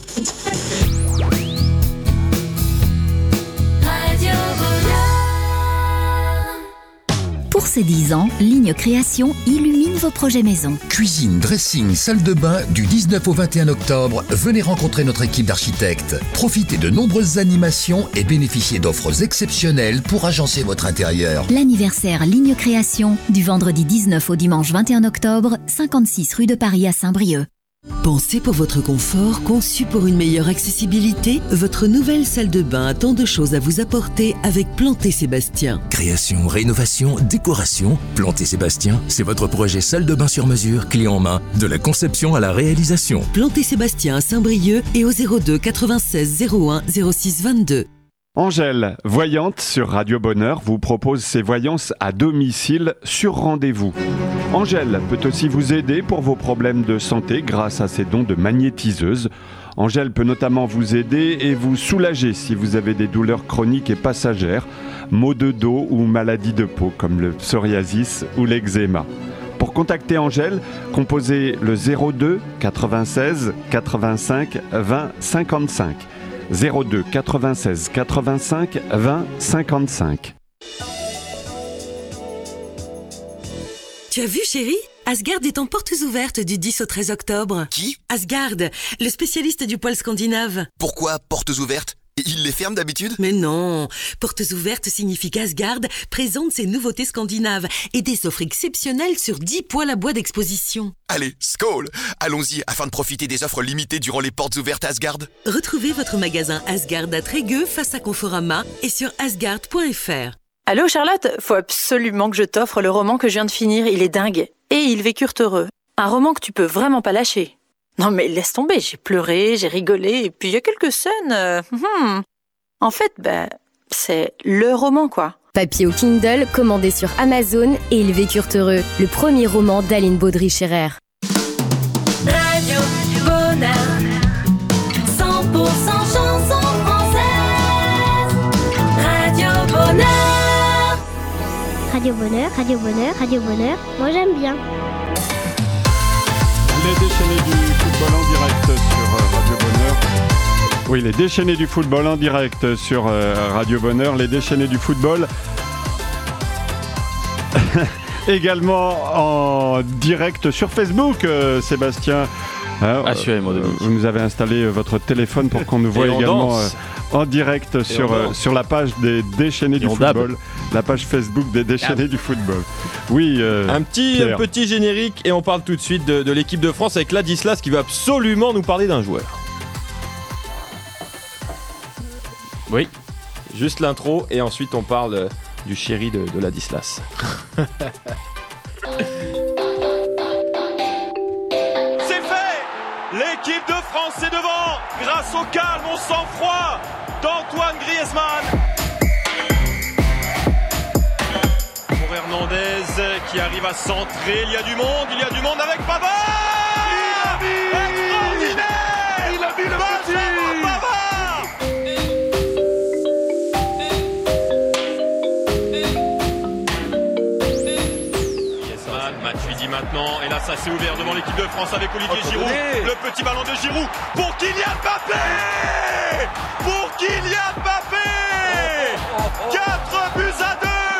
Pour ses 10 ans, Ligne Création illumine vos projets maison. Cuisine, dressing, salle de bain, du 19 au 21 octobre, venez rencontrer notre équipe d'architectes. Profitez de nombreuses animations et bénéficiez d'offres exceptionnelles pour agencer votre intérieur. L'anniversaire Ligne Création, du vendredi 19 au dimanche 21 octobre, 56 rue de Paris à Saint-Brieuc. Pensez pour votre confort, conçu pour une meilleure accessibilité, votre nouvelle salle de bain a tant de choses à vous apporter avec Planté Sébastien. Création, rénovation, décoration, Planté Sébastien, c'est votre projet salle de bain sur mesure, clé en main, de la conception à la réalisation. Planté Sébastien à Saint-Brieuc et au 02 96 01 06 22. Angèle, voyante sur Radio Bonheur, vous propose ses voyances à domicile sur rendez-vous. Angèle peut aussi vous aider pour vos problèmes de santé grâce à ses dons de magnétiseuse. Angèle peut notamment vous aider et vous soulager si vous avez des douleurs chroniques et passagères, maux de dos ou maladies de peau comme le psoriasis ou l'eczéma. Pour contacter Angèle, composez le 02 96 85 20 55. 02 96 85 20 55. Tu as vu, chérie ? Asgard est en portes ouvertes du 10 au 13 octobre. Qui ? Asgard, le spécialiste du poil scandinave. Pourquoi portes ouvertes ? Il les ferme d'habitude ? Mais non, portes ouvertes signifie qu'Asgard présente ses nouveautés scandinaves et des offres exceptionnelles sur 10 poils à bois d'exposition. Allez, skål ! Allons-y afin de profiter des offres limitées durant les portes ouvertes Asgard. Retrouvez votre magasin Asgard à Trégueux face à Conforama et sur asgard.fr. Allô Charlotte, faut absolument que je t'offre le roman que je viens de finir, il est dingue. Et ils vécurent heureux. Un roman que tu peux vraiment pas lâcher. Non mais laisse tomber, j'ai pleuré, j'ai rigolé, et puis il y a quelques scènes... En fait, c'est le roman quoi. Papier au Kindle, commandé sur Amazon et ils vécurent heureux. Le premier roman d'Aline Baudry-Scherer. Radio Bonheur, 100% chanson française. Radio Bonheur. Radio Bonheur, Radio Bonheur, Radio Bonheur. Moi j'aime bien. Les déchaînés du football en direct sur Radio Bonheur. Oui, les déchaînés du football en direct sur Radio Bonheur. Les déchaînés du football également en direct sur Facebook, Sébastien. Assurément, vous nous avez installé votre téléphone pour qu'on nous voit également en direct sur la page des déchaînés du football, la page Facebook des déchaînés du football. Oui, un petit générique et on parle tout de suite de l'équipe de France avec Ladislas qui veut absolument nous parler d'un joueur. Oui. Juste l'intro et ensuite on parle du chéri de Ladislas. L'équipe de France est devant grâce au calme, au sang-froid d'Antoine Griezmann. Pour Hernandez qui arrive à centrer, il y a du monde avec Pavard. Il a mis extraordinaire. Il a mis le petit Pavard. Matuidi maintenant, et là ça s'est ouvert devant l'équipe de France avec Olivier Giroud. Le petit ballon de Giroud pour Kylian Mbappé. Pour Kylian Mbappé. 4 buts à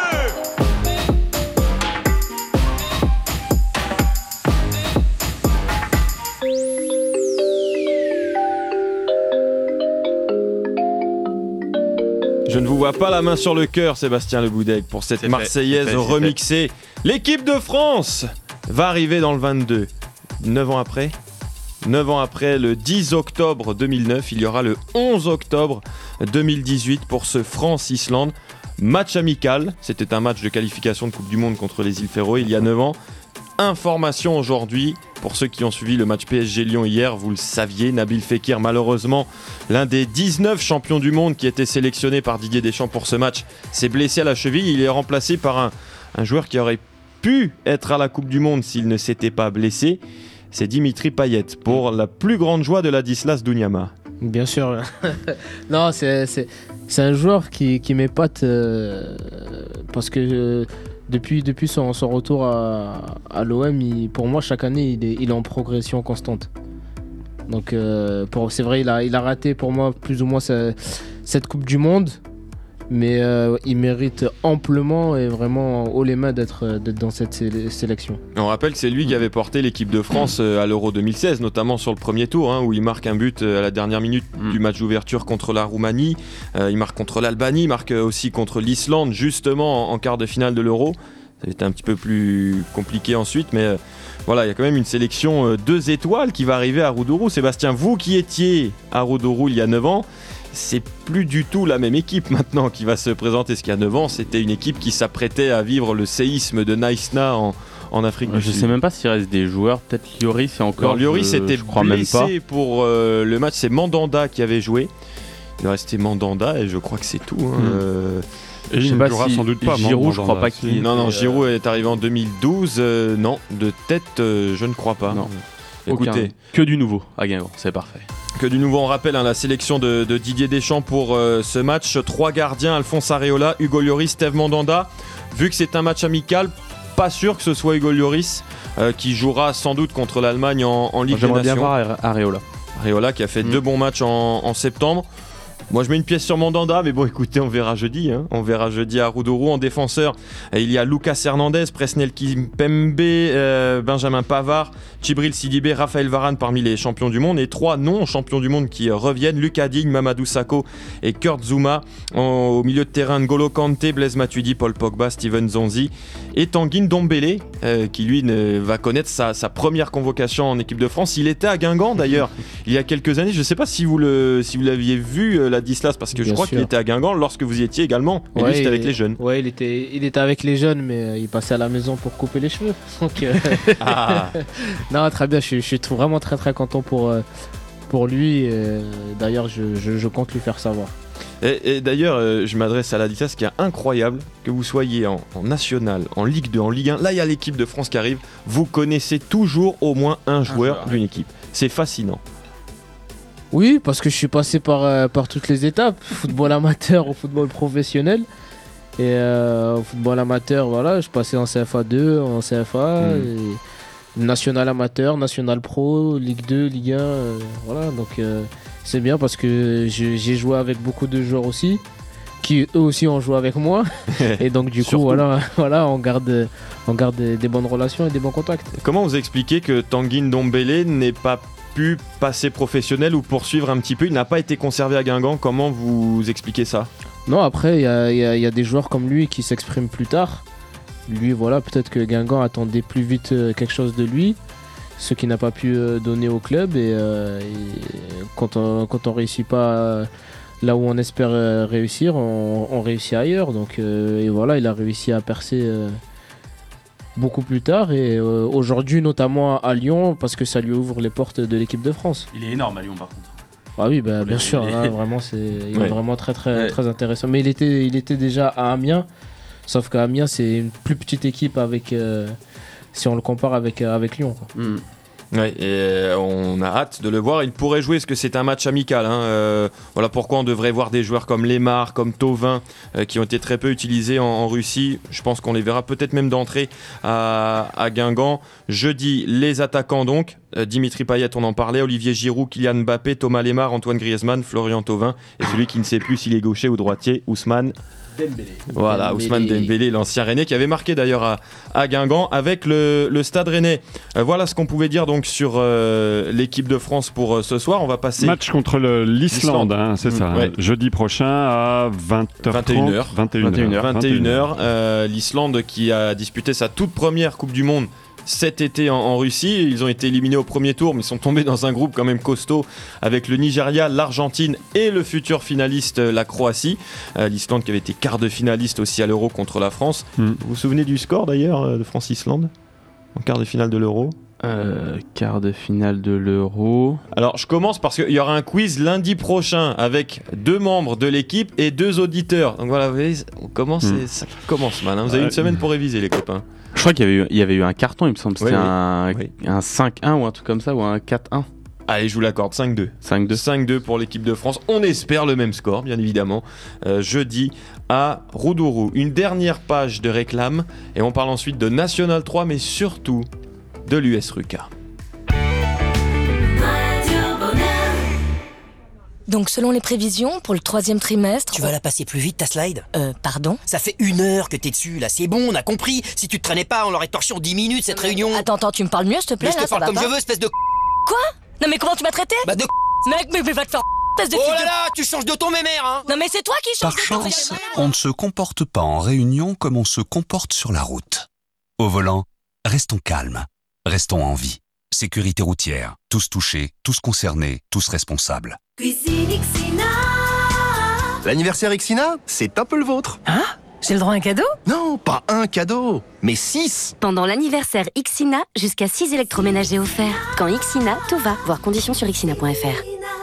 2. Je ne vous vois pas la main sur le cœur, Sébastien Le Boudec, pour cette Marseillaise remixée. L'équipe de France va arriver dans le 22. 9 ans après, le 10 octobre 2009, il y aura le 11 octobre 2018 pour ce France-Islande. Match amical, c'était un match de qualification de Coupe du Monde contre les îles Féroé il y a 9 ans. Information aujourd'hui, pour ceux qui ont suivi le match PSG-Lyon hier, vous le saviez, Nabil Fekir, malheureusement, l'un des 19 champions du monde qui était sélectionné par Didier Deschamps pour ce match, s'est blessé à la cheville. Il est remplacé par un joueur qui aurait pu être à la Coupe du Monde s'il ne s'était pas blessé. C'est Dimitri Payet, pour la plus grande joie de Ladislas Douniama. Bien sûr. Non, c'est un joueur qui m'épate parce que Depuis son retour à l'OM, pour moi, chaque année, il est en progression constante. Donc, c'est vrai, il a raté pour moi plus ou moins cette Coupe du Monde. Mais il mérite amplement et vraiment haut les mains d'être dans cette sélection. On rappelle que c'est lui qui avait porté l'équipe de France à l'Euro 2016, notamment sur le premier tour, où il marque un but à la dernière minute du match d'ouverture contre la Roumanie. Il marque contre l'Albanie, il marque aussi contre l'Islande, justement en quart de finale de l'Euro. Ça a été un petit peu plus compliqué ensuite, mais voilà, il y a quand même une sélection 2 étoiles qui va arriver à Roudourou. Sébastien, vous qui étiez à Roudourou il y a 9 ans, c'est plus du tout la même équipe maintenant qui va se présenter. Ce qu'il y a 9 ans, c'était une équipe qui s'apprêtait à vivre le séisme de Naïsna en Afrique du Sud. Je sais même pas s'il reste des joueurs, peut-être Lloris et encore. Alors, Lloris était blessé pour le match, c'est Mandanda qui avait joué. Il restait Mandanda et je crois que c'est tout. Et il ne jouera sans doute pas. Giroud, je crois pas qu'il. Non, Giroud est arrivé en 2012. Non, de tête, je ne crois pas. Non. Écoutez, que du nouveau à Guingamp, c'est parfait. Que du nouveau, on rappelle la sélection de Didier Deschamps pour ce match. 3 gardiens, Alphonse Areola, Hugo Lloris, Steve Mandanda. Vu que c'est un match amical, pas sûr que ce soit Hugo Lloris qui jouera sans doute contre l'Allemagne en Ligue des Nations. J'aimerais bien voir Areola. Areola qui a fait 2 bons matchs en septembre. Moi je mets une pièce sur Mandanda, mais bon écoutez, on verra jeudi. On verra jeudi à Roudourou. En défenseur, il y a Lucas Hernandez, Presnel Kimpembe, Benjamin Pavard, Djibril Sidibé, Raphaël Varane parmi les champions du monde. Et 3 non-champions du monde qui reviennent, Lucas Digne, Mamadou Sakho et Kurt Zouma. Au milieu de terrain, N'Golo Kanté, Blaise Matuidi, Paul Pogba, Steven Zonzi et Tanguy Ndombele, qui lui va connaître sa première convocation en équipe de France. Il était à Guingamp d'ailleurs il y a quelques années. Je ne sais pas si vous l'aviez vu, Ladislas, parce que je crois qu'il était à Guingamp lorsque vous y étiez également. Et lui, c'était avec les jeunes. Ouais, il était avec les jeunes, mais il passait à la maison pour couper les cheveux. Donc, non, très bien. Je suis vraiment très très content pour lui. D'ailleurs, je compte lui faire savoir. Et d'ailleurs, je m'adresse à Ladislas, ce qui est incroyable, que vous soyez en National, en Ligue 2, en Ligue 1. Là, il y a l'équipe de France qui arrive. Vous connaissez toujours au moins un joueur d'une équipe. C'est fascinant. Oui, parce que je suis passé par toutes les étapes, football amateur au football professionnel. Et au football amateur, voilà, je passais en CFA 2, en CFA, et national amateur, national pro, Ligue 2, Ligue 1. Voilà, donc c'est bien parce que j'ai joué avec beaucoup de joueurs aussi, qui eux aussi ont joué avec moi. Et donc du coup, voilà, on garde des bonnes relations et des bons contacts. Comment vous expliquez que Tanguy Ndombele n'ait pas pu passer professionnel ou poursuivre un petit peu? Il n'a pas été conservé à Guingamp. Comment vous expliquez ça? Non, après, il y a des joueurs comme lui qui s'expriment plus tard. Lui, voilà, peut-être que Guingamp attendait plus vite quelque chose de lui, ce qu'il n'a pas pu donner au club. Et quand on réussit pas là où on espère réussir, on réussit ailleurs. Donc, et voilà, il a réussi à percer beaucoup plus tard et aujourd'hui notamment à Lyon parce que ça lui ouvre les portes de l'équipe de France. Il est énorme à Lyon par contre. Ah oui, bien sûr, là, vraiment il est vraiment très très très intéressant. Mais il était déjà à Amiens, sauf qu'à Amiens c'est une plus petite équipe avec si on le compare avec Lyon, quoi. Ouais, et on a hâte de le voir. Il pourrait jouer, parce que c'est un match amical. Voilà pourquoi on devrait voir des joueurs comme Lemar, comme Thauvin, qui ont été très peu utilisés en Russie. Je pense qu'on les verra peut-être même d'entrée à Guingamp. Jeudi, les attaquants donc. Dimitri Payet, on en parlait. Olivier Giroud, Kylian Mbappé, Thomas Lemar, Antoine Griezmann, Florian Thauvin. Et celui qui ne sait plus s'il est gaucher ou droitier, Ousmane Dembélé. Voilà, Ousmane Dembélé, l'ancien Rennais, qui avait marqué d'ailleurs à Guingamp avec le Stade Rennais. Voilà ce qu'on pouvait dire donc sur l'équipe de France pour ce soir. On va passer match contre l'Islande, c'est ça. Ouais. Jeudi prochain à 21h. L'Islande qui a disputé sa toute première Coupe du Monde cet été en Russie. Ils ont été éliminés au premier tour, mais sont tombés dans un groupe quand même costaud avec le Nigeria, l'Argentine et le futur finaliste, la Croatie. L'Islande qui avait été quart de finaliste aussi à l'Euro contre la France. Vous vous souvenez du score d'ailleurs de France-Islande en quart de finale de l'Euro? Quart de finale de l'Euro. Alors je commence parce qu'il y aura un quiz lundi prochain avec 2 membres de l'équipe et 2 auditeurs. Donc voilà, vous voyez, ça commence mal. Vous avez une semaine pour réviser les copains. Je crois qu'il y avait eu un carton, il me semble. C'était un 5-1 ou un truc comme ça, ou un 4-1. Allez, je vous l'accorde, 5-2. 5-2 pour l'équipe de France. On espère le même score, bien évidemment, jeudi à Roudourou. Une dernière page de réclame et on parle ensuite de National 3, mais surtout de l'US Ruka. Donc selon les prévisions, pour le 3e trimestre... Tu vas la passer plus vite ta slide ? Pardon ? Ça fait 1 heure que t'es dessus là, c'est bon, on a compris. Si tu te traînais pas, on l'aurait torché en 10 minutes cette réunion. Attends, tu me parles mieux s'il te plaît? Mais je te parle comme je veux, espèce de... Quoi ? Non mais comment tu m'as traité ? Bah de... Mec, mais va te faire... espèce de... Oh là là, tu changes de ton mémère hein. Non mais c'est toi qui changes de ton. Par chance, on ne se comporte pas en réunion comme on se comporte sur la route. Au volant, restons calmes, restons en vie. Sécurité routière, tous touchés, tous concernés, tous responsables. Cuisine Ixina. L'anniversaire Ixina, c'est top le vôtre. Hein ? J'ai le droit à un cadeau ? Non, pas un cadeau, mais 6. Pendant l'anniversaire Ixina, jusqu'à 6 électroménagers offerts. Quand Ixina, tout va. Voir conditions sur ixina.fr.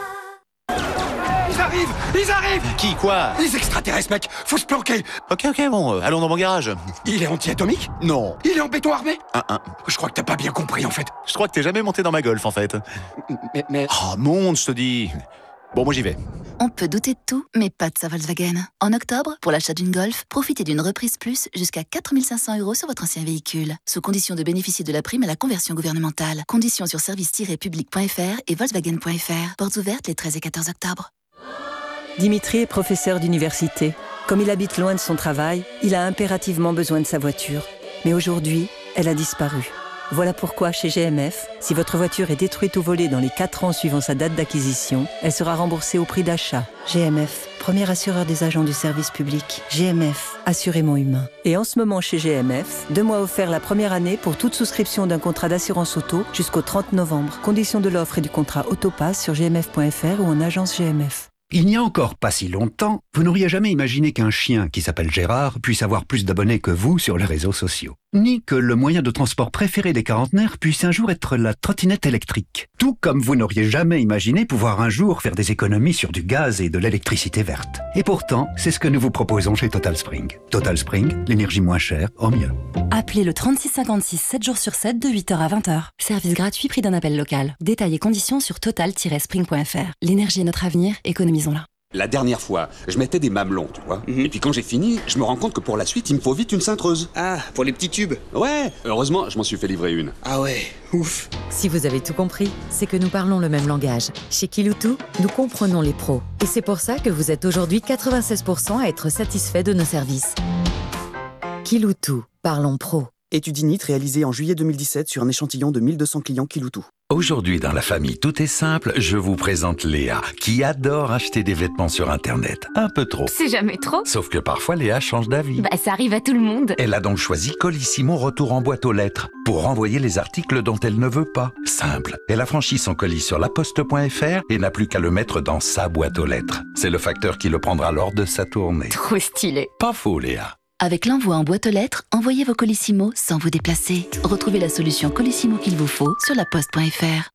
Ils arrivent. Qui, quoi ? Les extraterrestres, mec, faut se planquer. Ok, bon, allons dans mon garage. Il est anti-atomique ? Non. Il est en béton armé ? Je crois que t'as pas bien compris, en fait. Je crois que t'es jamais monté dans ma Golf, en fait. Mais... Oh, monte, je te dis. Bon, moi j'y vais. On peut douter de tout, mais pas de sa Volkswagen. En octobre, pour l'achat d'une Golf, profitez d'une reprise plus jusqu'à 4 500 € sur votre ancien véhicule, sous condition de bénéficier de la prime à la conversion gouvernementale. Conditions sur service-public.fr et Volkswagen.fr. Portes ouvertes les 13 et 14 octobre. Dimitri est professeur d'université. Comme il habite loin de son travail, il a impérativement besoin de sa voiture. Mais aujourd'hui, elle a disparu. Voilà pourquoi, chez GMF, si votre voiture est détruite ou volée dans les 4 ans suivant sa date d'acquisition, elle sera remboursée au prix d'achat. GMF, premier assureur des agents du service public. GMF, assurément humain. Et en ce moment, chez GMF, 2 mois offerts la première année pour toute souscription d'un contrat d'assurance auto jusqu'au 30 novembre. Conditions de l'offre et du contrat Autopass sur gmf.fr ou en agence GMF. Il n'y a encore pas si longtemps, vous n'auriez jamais imaginé qu'un chien qui s'appelle Gérard puisse avoir plus d'abonnés que vous sur les réseaux sociaux. Ni que le moyen de transport préféré des quarantenaires puisse un jour être la trottinette électrique. Tout comme vous n'auriez jamais imaginé pouvoir un jour faire des économies sur du gaz et de l'électricité verte. Et pourtant, c'est ce que nous vous proposons chez Total Spring. Total Spring, l'énergie moins chère au mieux. Appelez le 3656 7 jours sur 7 de 8h à 20h. Service gratuit, prix d'un appel local. Détails et conditions sur total-spring.fr. L'énergie est notre avenir, économisons-la. La dernière fois, je mettais des mamelons, tu vois. Et puis quand j'ai fini, je me rends compte que pour la suite, il me faut vite une cintreuse. Ah, pour les petits tubes. Ouais, heureusement, je m'en suis fait livrer une. Ah ouais, ouf. Si vous avez tout compris, c'est que nous parlons le même langage. Chez Kiloutou, nous comprenons les pros. Et c'est pour ça que vous êtes aujourd'hui 96% à être satisfait de nos services. Kiloutou, parlons pro. Étude INIT réalisée en juillet 2017 sur un échantillon de 1200 clients Kiloutou. Aujourd'hui, dans la famille Tout est simple, je vous présente Léa, qui adore acheter des vêtements sur Internet. Un peu trop. C'est jamais trop. Sauf que parfois, Léa change d'avis. Bah, ça arrive à tout le monde. Elle a donc choisi Colissimo Retour en boîte aux lettres pour renvoyer les articles dont elle ne veut pas. Simple. Elle a franchi son colis sur laposte.fr et n'a plus qu'à le mettre dans sa boîte aux lettres. C'est le facteur qui le prendra lors de sa tournée. Trop stylé. Pas faux, Léa. Avec l'envoi en boîte aux lettres, envoyez vos Colissimo sans vous déplacer. Retrouvez la solution Colissimo qu'il vous faut sur laposte.fr.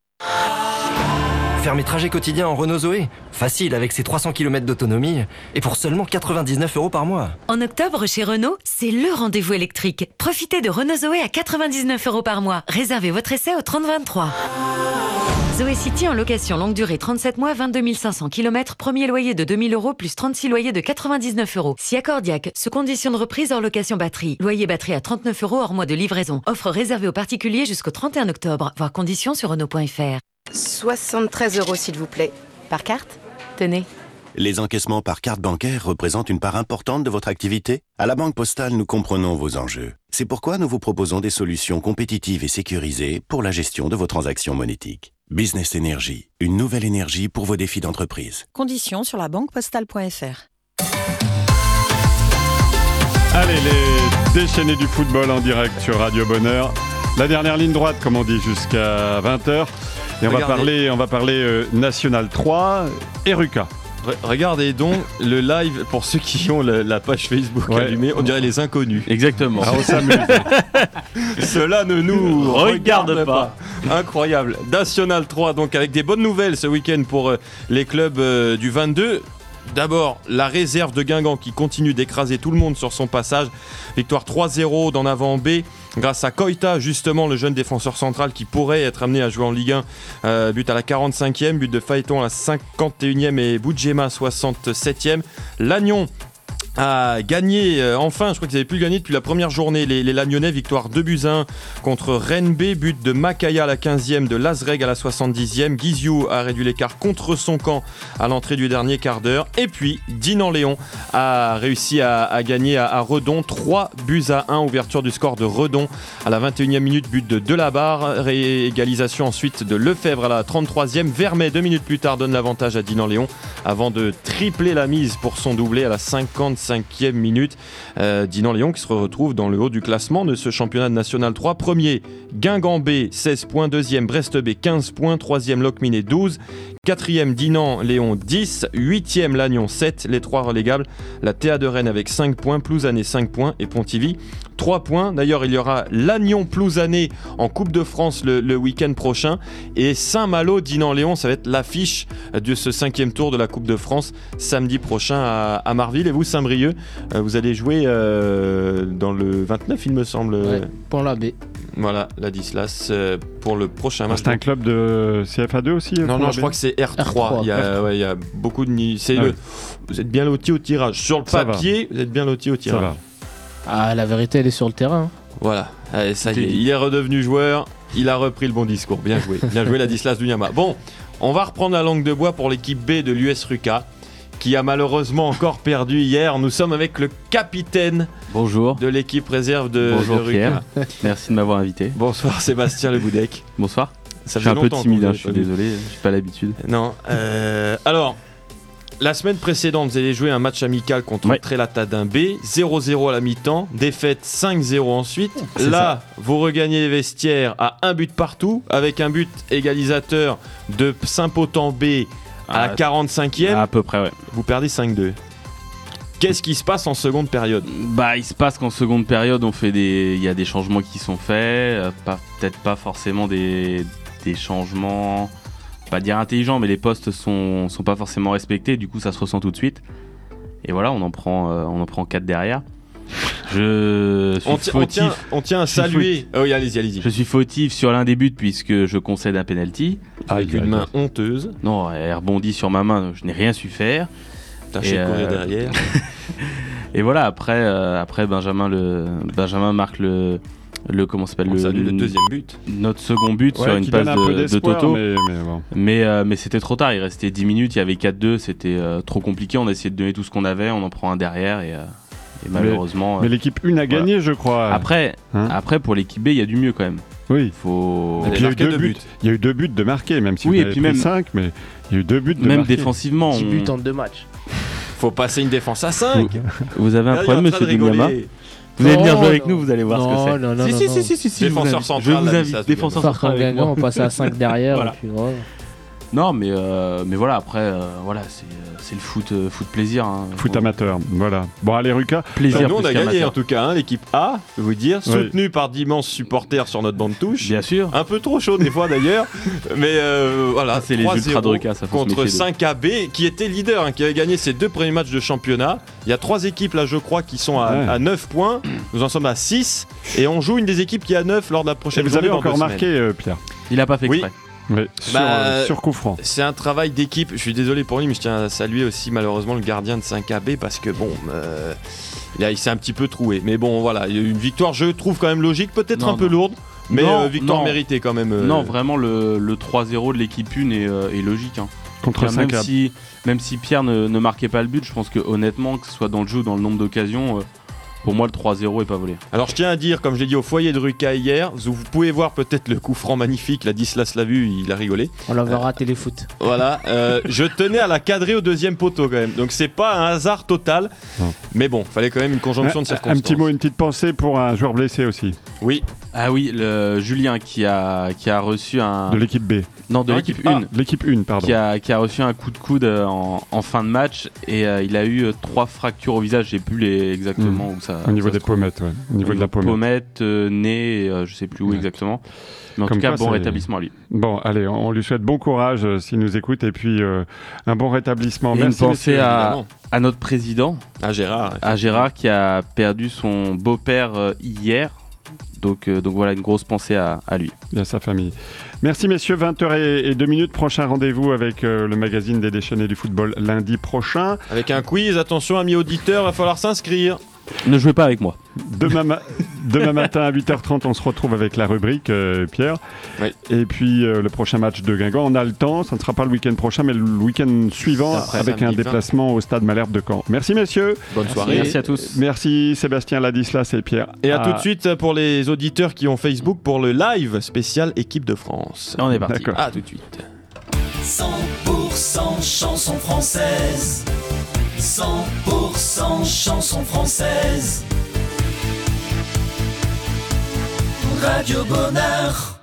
Faire mes trajets quotidiens en Renault Zoé, facile avec ses 300 km d'autonomie et pour seulement 99 € par mois. En octobre, chez Renault, c'est le rendez-vous électrique. Profitez de Renault Zoé à 99 € par mois. Réservez votre essai au 3023. Zoé City en location longue durée 37 mois, 22 500 km, premier loyer de 2000 € plus 36 loyers de 99 €. Si accordiaque, sous condition de reprise hors location batterie. Loyer batterie à 39 € hors mois de livraison. Offre réservée aux particuliers jusqu'au 31 octobre. Voir conditions sur Renault.fr. 73 € s'il vous plaît. Par carte ? Tenez. Les encaissements par carte bancaire représentent une part importante de votre activité ? À la Banque Postale, nous comprenons vos enjeux. C'est pourquoi nous vous proposons des solutions compétitives et sécurisées pour la gestion de vos transactions monétiques. Business Energy, une nouvelle énergie pour vos défis d'entreprise. Conditions sur la banquepostale.fr. Allez, les déchaînés du football en direct sur Radio Bonheur. La dernière ligne droite, comme on dit, jusqu'à 20h. Et on va parler National 3 et Ruka. Regardez donc le live pour ceux qui ont la page Facebook allumée, on dirait les inconnus. Exactement. Ah, on s'amuse. Cela ne nous regarde pas. Incroyable. National 3, donc avec des bonnes nouvelles ce week-end pour les clubs du 22. D'abord, la réserve de Guingamp qui continue d'écraser tout le monde sur son passage. Victoire 3-0 d'en avant B grâce à Koita, justement le jeune défenseur central qui pourrait être amené à jouer en Ligue 1. But à la 45e, but de Phaéton à la 51e et Boudjema 67e. Lannion a gagné enfin, je crois qu'ils n'avaient plus gagné depuis la première journée, les Lagnonnais, victoire 2-1 contre Rennes B, but de Makaya à la 15e, de Lazreg à la 70e, Guizhou a réduit l'écart contre son camp à l'entrée du dernier quart d'heure, et puis Dinan-Léon a réussi à gagner à Redon, 3-1, ouverture du score de Redon à la 21e minute, but de Delabarre, réégalisation ensuite de Lefebvre à la 33e, Vermet 2 minutes plus tard donne l'avantage à Dinan-Léon avant de tripler la mise pour son doublé à la 55e minute. Dinan-Léon qui se retrouve dans le haut du classement de ce championnat de National 3. Premier, Guingamp B, 16 points. Deuxième, Brest B, 15 points. Troisième, Locminé, 12. Quatrième, Dinan-Léon, 10. Huitième, Lannion, 7. Les trois relégables. La TA de Rennes avec 5 points. Plouzané, 5 points. Et Pontivy, 3 points. D'ailleurs, il y aura Lannion-Plouzané en Coupe de France le week-end prochain. Et Saint-Malo, Dinan-Léon, ça va être l'affiche de ce 5e tour de la Coupe de France samedi prochain à Marville. Et vous, Saint-Brieuc, vous allez jouer dans le 29, il me semble. Ouais, pour la B. Voilà, la Dislas pour le prochain match. C'est un club de CFA2 aussi Non, je crois que c'est R3. Il y a beaucoup de... Vous êtes bien lotis au tirage. Sur le papier, vous êtes bien lotis au tirage. Ah, la vérité, elle est sur le terrain. Voilà, allez, ça y est, il est redevenu joueur, il a repris le bon discours. Bien joué, la Dislas Dunyama. Bon, on va reprendre la langue de bois pour l'équipe B de l'US Ruka, qui a malheureusement encore perdu hier. Nous sommes avec le capitaine de l'équipe réserve de Ruka. Pierre, merci de m'avoir invité. Bonsoir Sébastien Le Boudec. Bonsoir. Je suis un peu timide, je suis désolé, je suis pas l'habitude. Non, alors, la semaine précédente, vous avez joué un match amical contre Trélatadin B, 0-0 à la mi-temps, défaite 5-0 ensuite. Là, vous regagnez les vestiaires à un but partout, avec un but égalisateur de Saint-Potent B à la 45e. À peu près, ouais. Vous perdez 5-2. Qu'est-ce qui se passe en seconde période ? Il se passe qu'en seconde période, il y a des changements qui sont faits, peut-être pas forcément des changements, pas dire intelligents, mais les postes sont pas forcément respectés, du coup ça se ressent tout de suite. Et voilà, on en prend 4 derrière. Je suis fautif. On tient à saluer. Oui, allez-y. Je suis fautif sur l'un des buts puisque je concède un penalty. Avec une main honteuse. Non, elle rebondit sur ma main, je n'ai rien su faire. Tâchez de courir derrière. Et voilà, après Benjamin marque le deuxième but. Notre second but sur une passe de Toto. Mais c'était trop tard, il restait 10 minutes, il y avait 4-2, c'était trop compliqué. On a essayé de donner tout ce qu'on avait, on en prend un derrière et malheureusement. Mais l'équipe 1 a gagné, je crois. Après, pour l'équipe B, il y a du mieux quand même. Oui. Et puis il y a eu 2 buts. Il y a eu 2 buts de marqués, même si vous avez pris 5, mais il y a eu 2 buts de marqués. Même défensivement. 10 buts en 2 matchs. Faut passer une défense à 5. Vous avez un problème, monsieur Dunyama ? Vous allez venir jouer avec nous, vous allez voir ce que c'est. Si. Défenseur central. Je vous invite. Défenseur central avec moi. On passe à 5 derrière. Voilà. Et puis, voilà. Non, mais voilà, après, c'est le foot plaisir. Foot amateur, voilà. Bon, allez, Ruka. Plaisir. Nous, on a gagné en tout cas, l'équipe A, je veux dire, soutenue par d'immenses supporters sur notre bande touche. Bien sûr. Un peu trop chaud des fois d'ailleurs, mais voilà. C'est les ultras de Ruka, ça faut contre 5AB, qui était leader, qui avait gagné ses 2 premiers matchs de championnat. Il y a 3 équipes là, je crois, qui sont à 9 points. Nous en sommes à 6 et on joue une des équipes qui est à 9 lors de la prochaine journée. Vous avez encore marqué, Pierre. Il a pas fait exprès. Oui, sur coup franc. C'est un travail d'équipe. Je suis désolé pour lui, mais je tiens à saluer aussi malheureusement le gardien de 5AB parce que il s'est un petit peu troué. Mais bon, voilà, il y a eu une victoire, je trouve quand même logique, peut-être un peu lourde, mais victoire méritée quand même. Non, vraiment le 3-0 de l'équipe 1 est logique. Contre 5AB. Même si Pierre ne marquait pas le but, je pense que honnêtement, que ce soit dans le jeu ou dans le nombre d'occasions. Pour moi, le 3-0 est pas volé. Alors, je tiens à dire, comme je l'ai dit au foyer de Ruka hier, vous pouvez voir peut-être le coup franc magnifique. La Dislas l'a vu, il a rigolé. On la verra téléfoot. Voilà. Je tenais à la cadrer au 2e poteau quand même. Donc, c'est pas un hasard total. Non. Mais bon, fallait quand même une conjonction de circonstances. Un petit mot, une petite pensée pour un joueur blessé aussi. Oui. Ah oui, Julien qui a reçu un... De l'équipe B. Non, de l'équipe 1. L'équipe 1, pardon. Qui a reçu un coup de coude en fin de match et il a eu 3 fractures au visage. J'ai plus exactement où ça. Au niveau des pommettes, ouais. Au niveau de la pommette, nez, je sais plus où exactement. Mais en tout cas, bon rétablissement à lui. Bon, allez, on lui souhaite bon courage s'il nous écoute et puis un bon rétablissement. Et merci. Une pensée à notre président, à Gérard. À Gérard qui a perdu son beau-père hier. Donc voilà, une grosse pensée à lui. Et à sa famille. Merci messieurs, 20h02. Prochain rendez-vous avec le magazine des déchaînés du football lundi prochain. Avec un quiz, attention amis auditeurs, il va falloir s'inscrire. Ne jouez pas avec moi. Demain matin à 8h30, on se retrouve avec la rubrique, Pierre. Oui. Et puis le prochain match de Guingamp, on a le temps, ça ne sera pas le week-end prochain, mais le week-end suivant, avec un déplacement au stade Malherbe de Caen. Merci messieurs. Bonne soirée. Merci à tous. Merci Sébastien Ladislas et Pierre. Et à tout de suite pour les auditeurs qui ont Facebook pour le live spécial équipe de France. On est parti. À tout de suite. 100% chanson française. 100% chanson française. Radio Bonheur.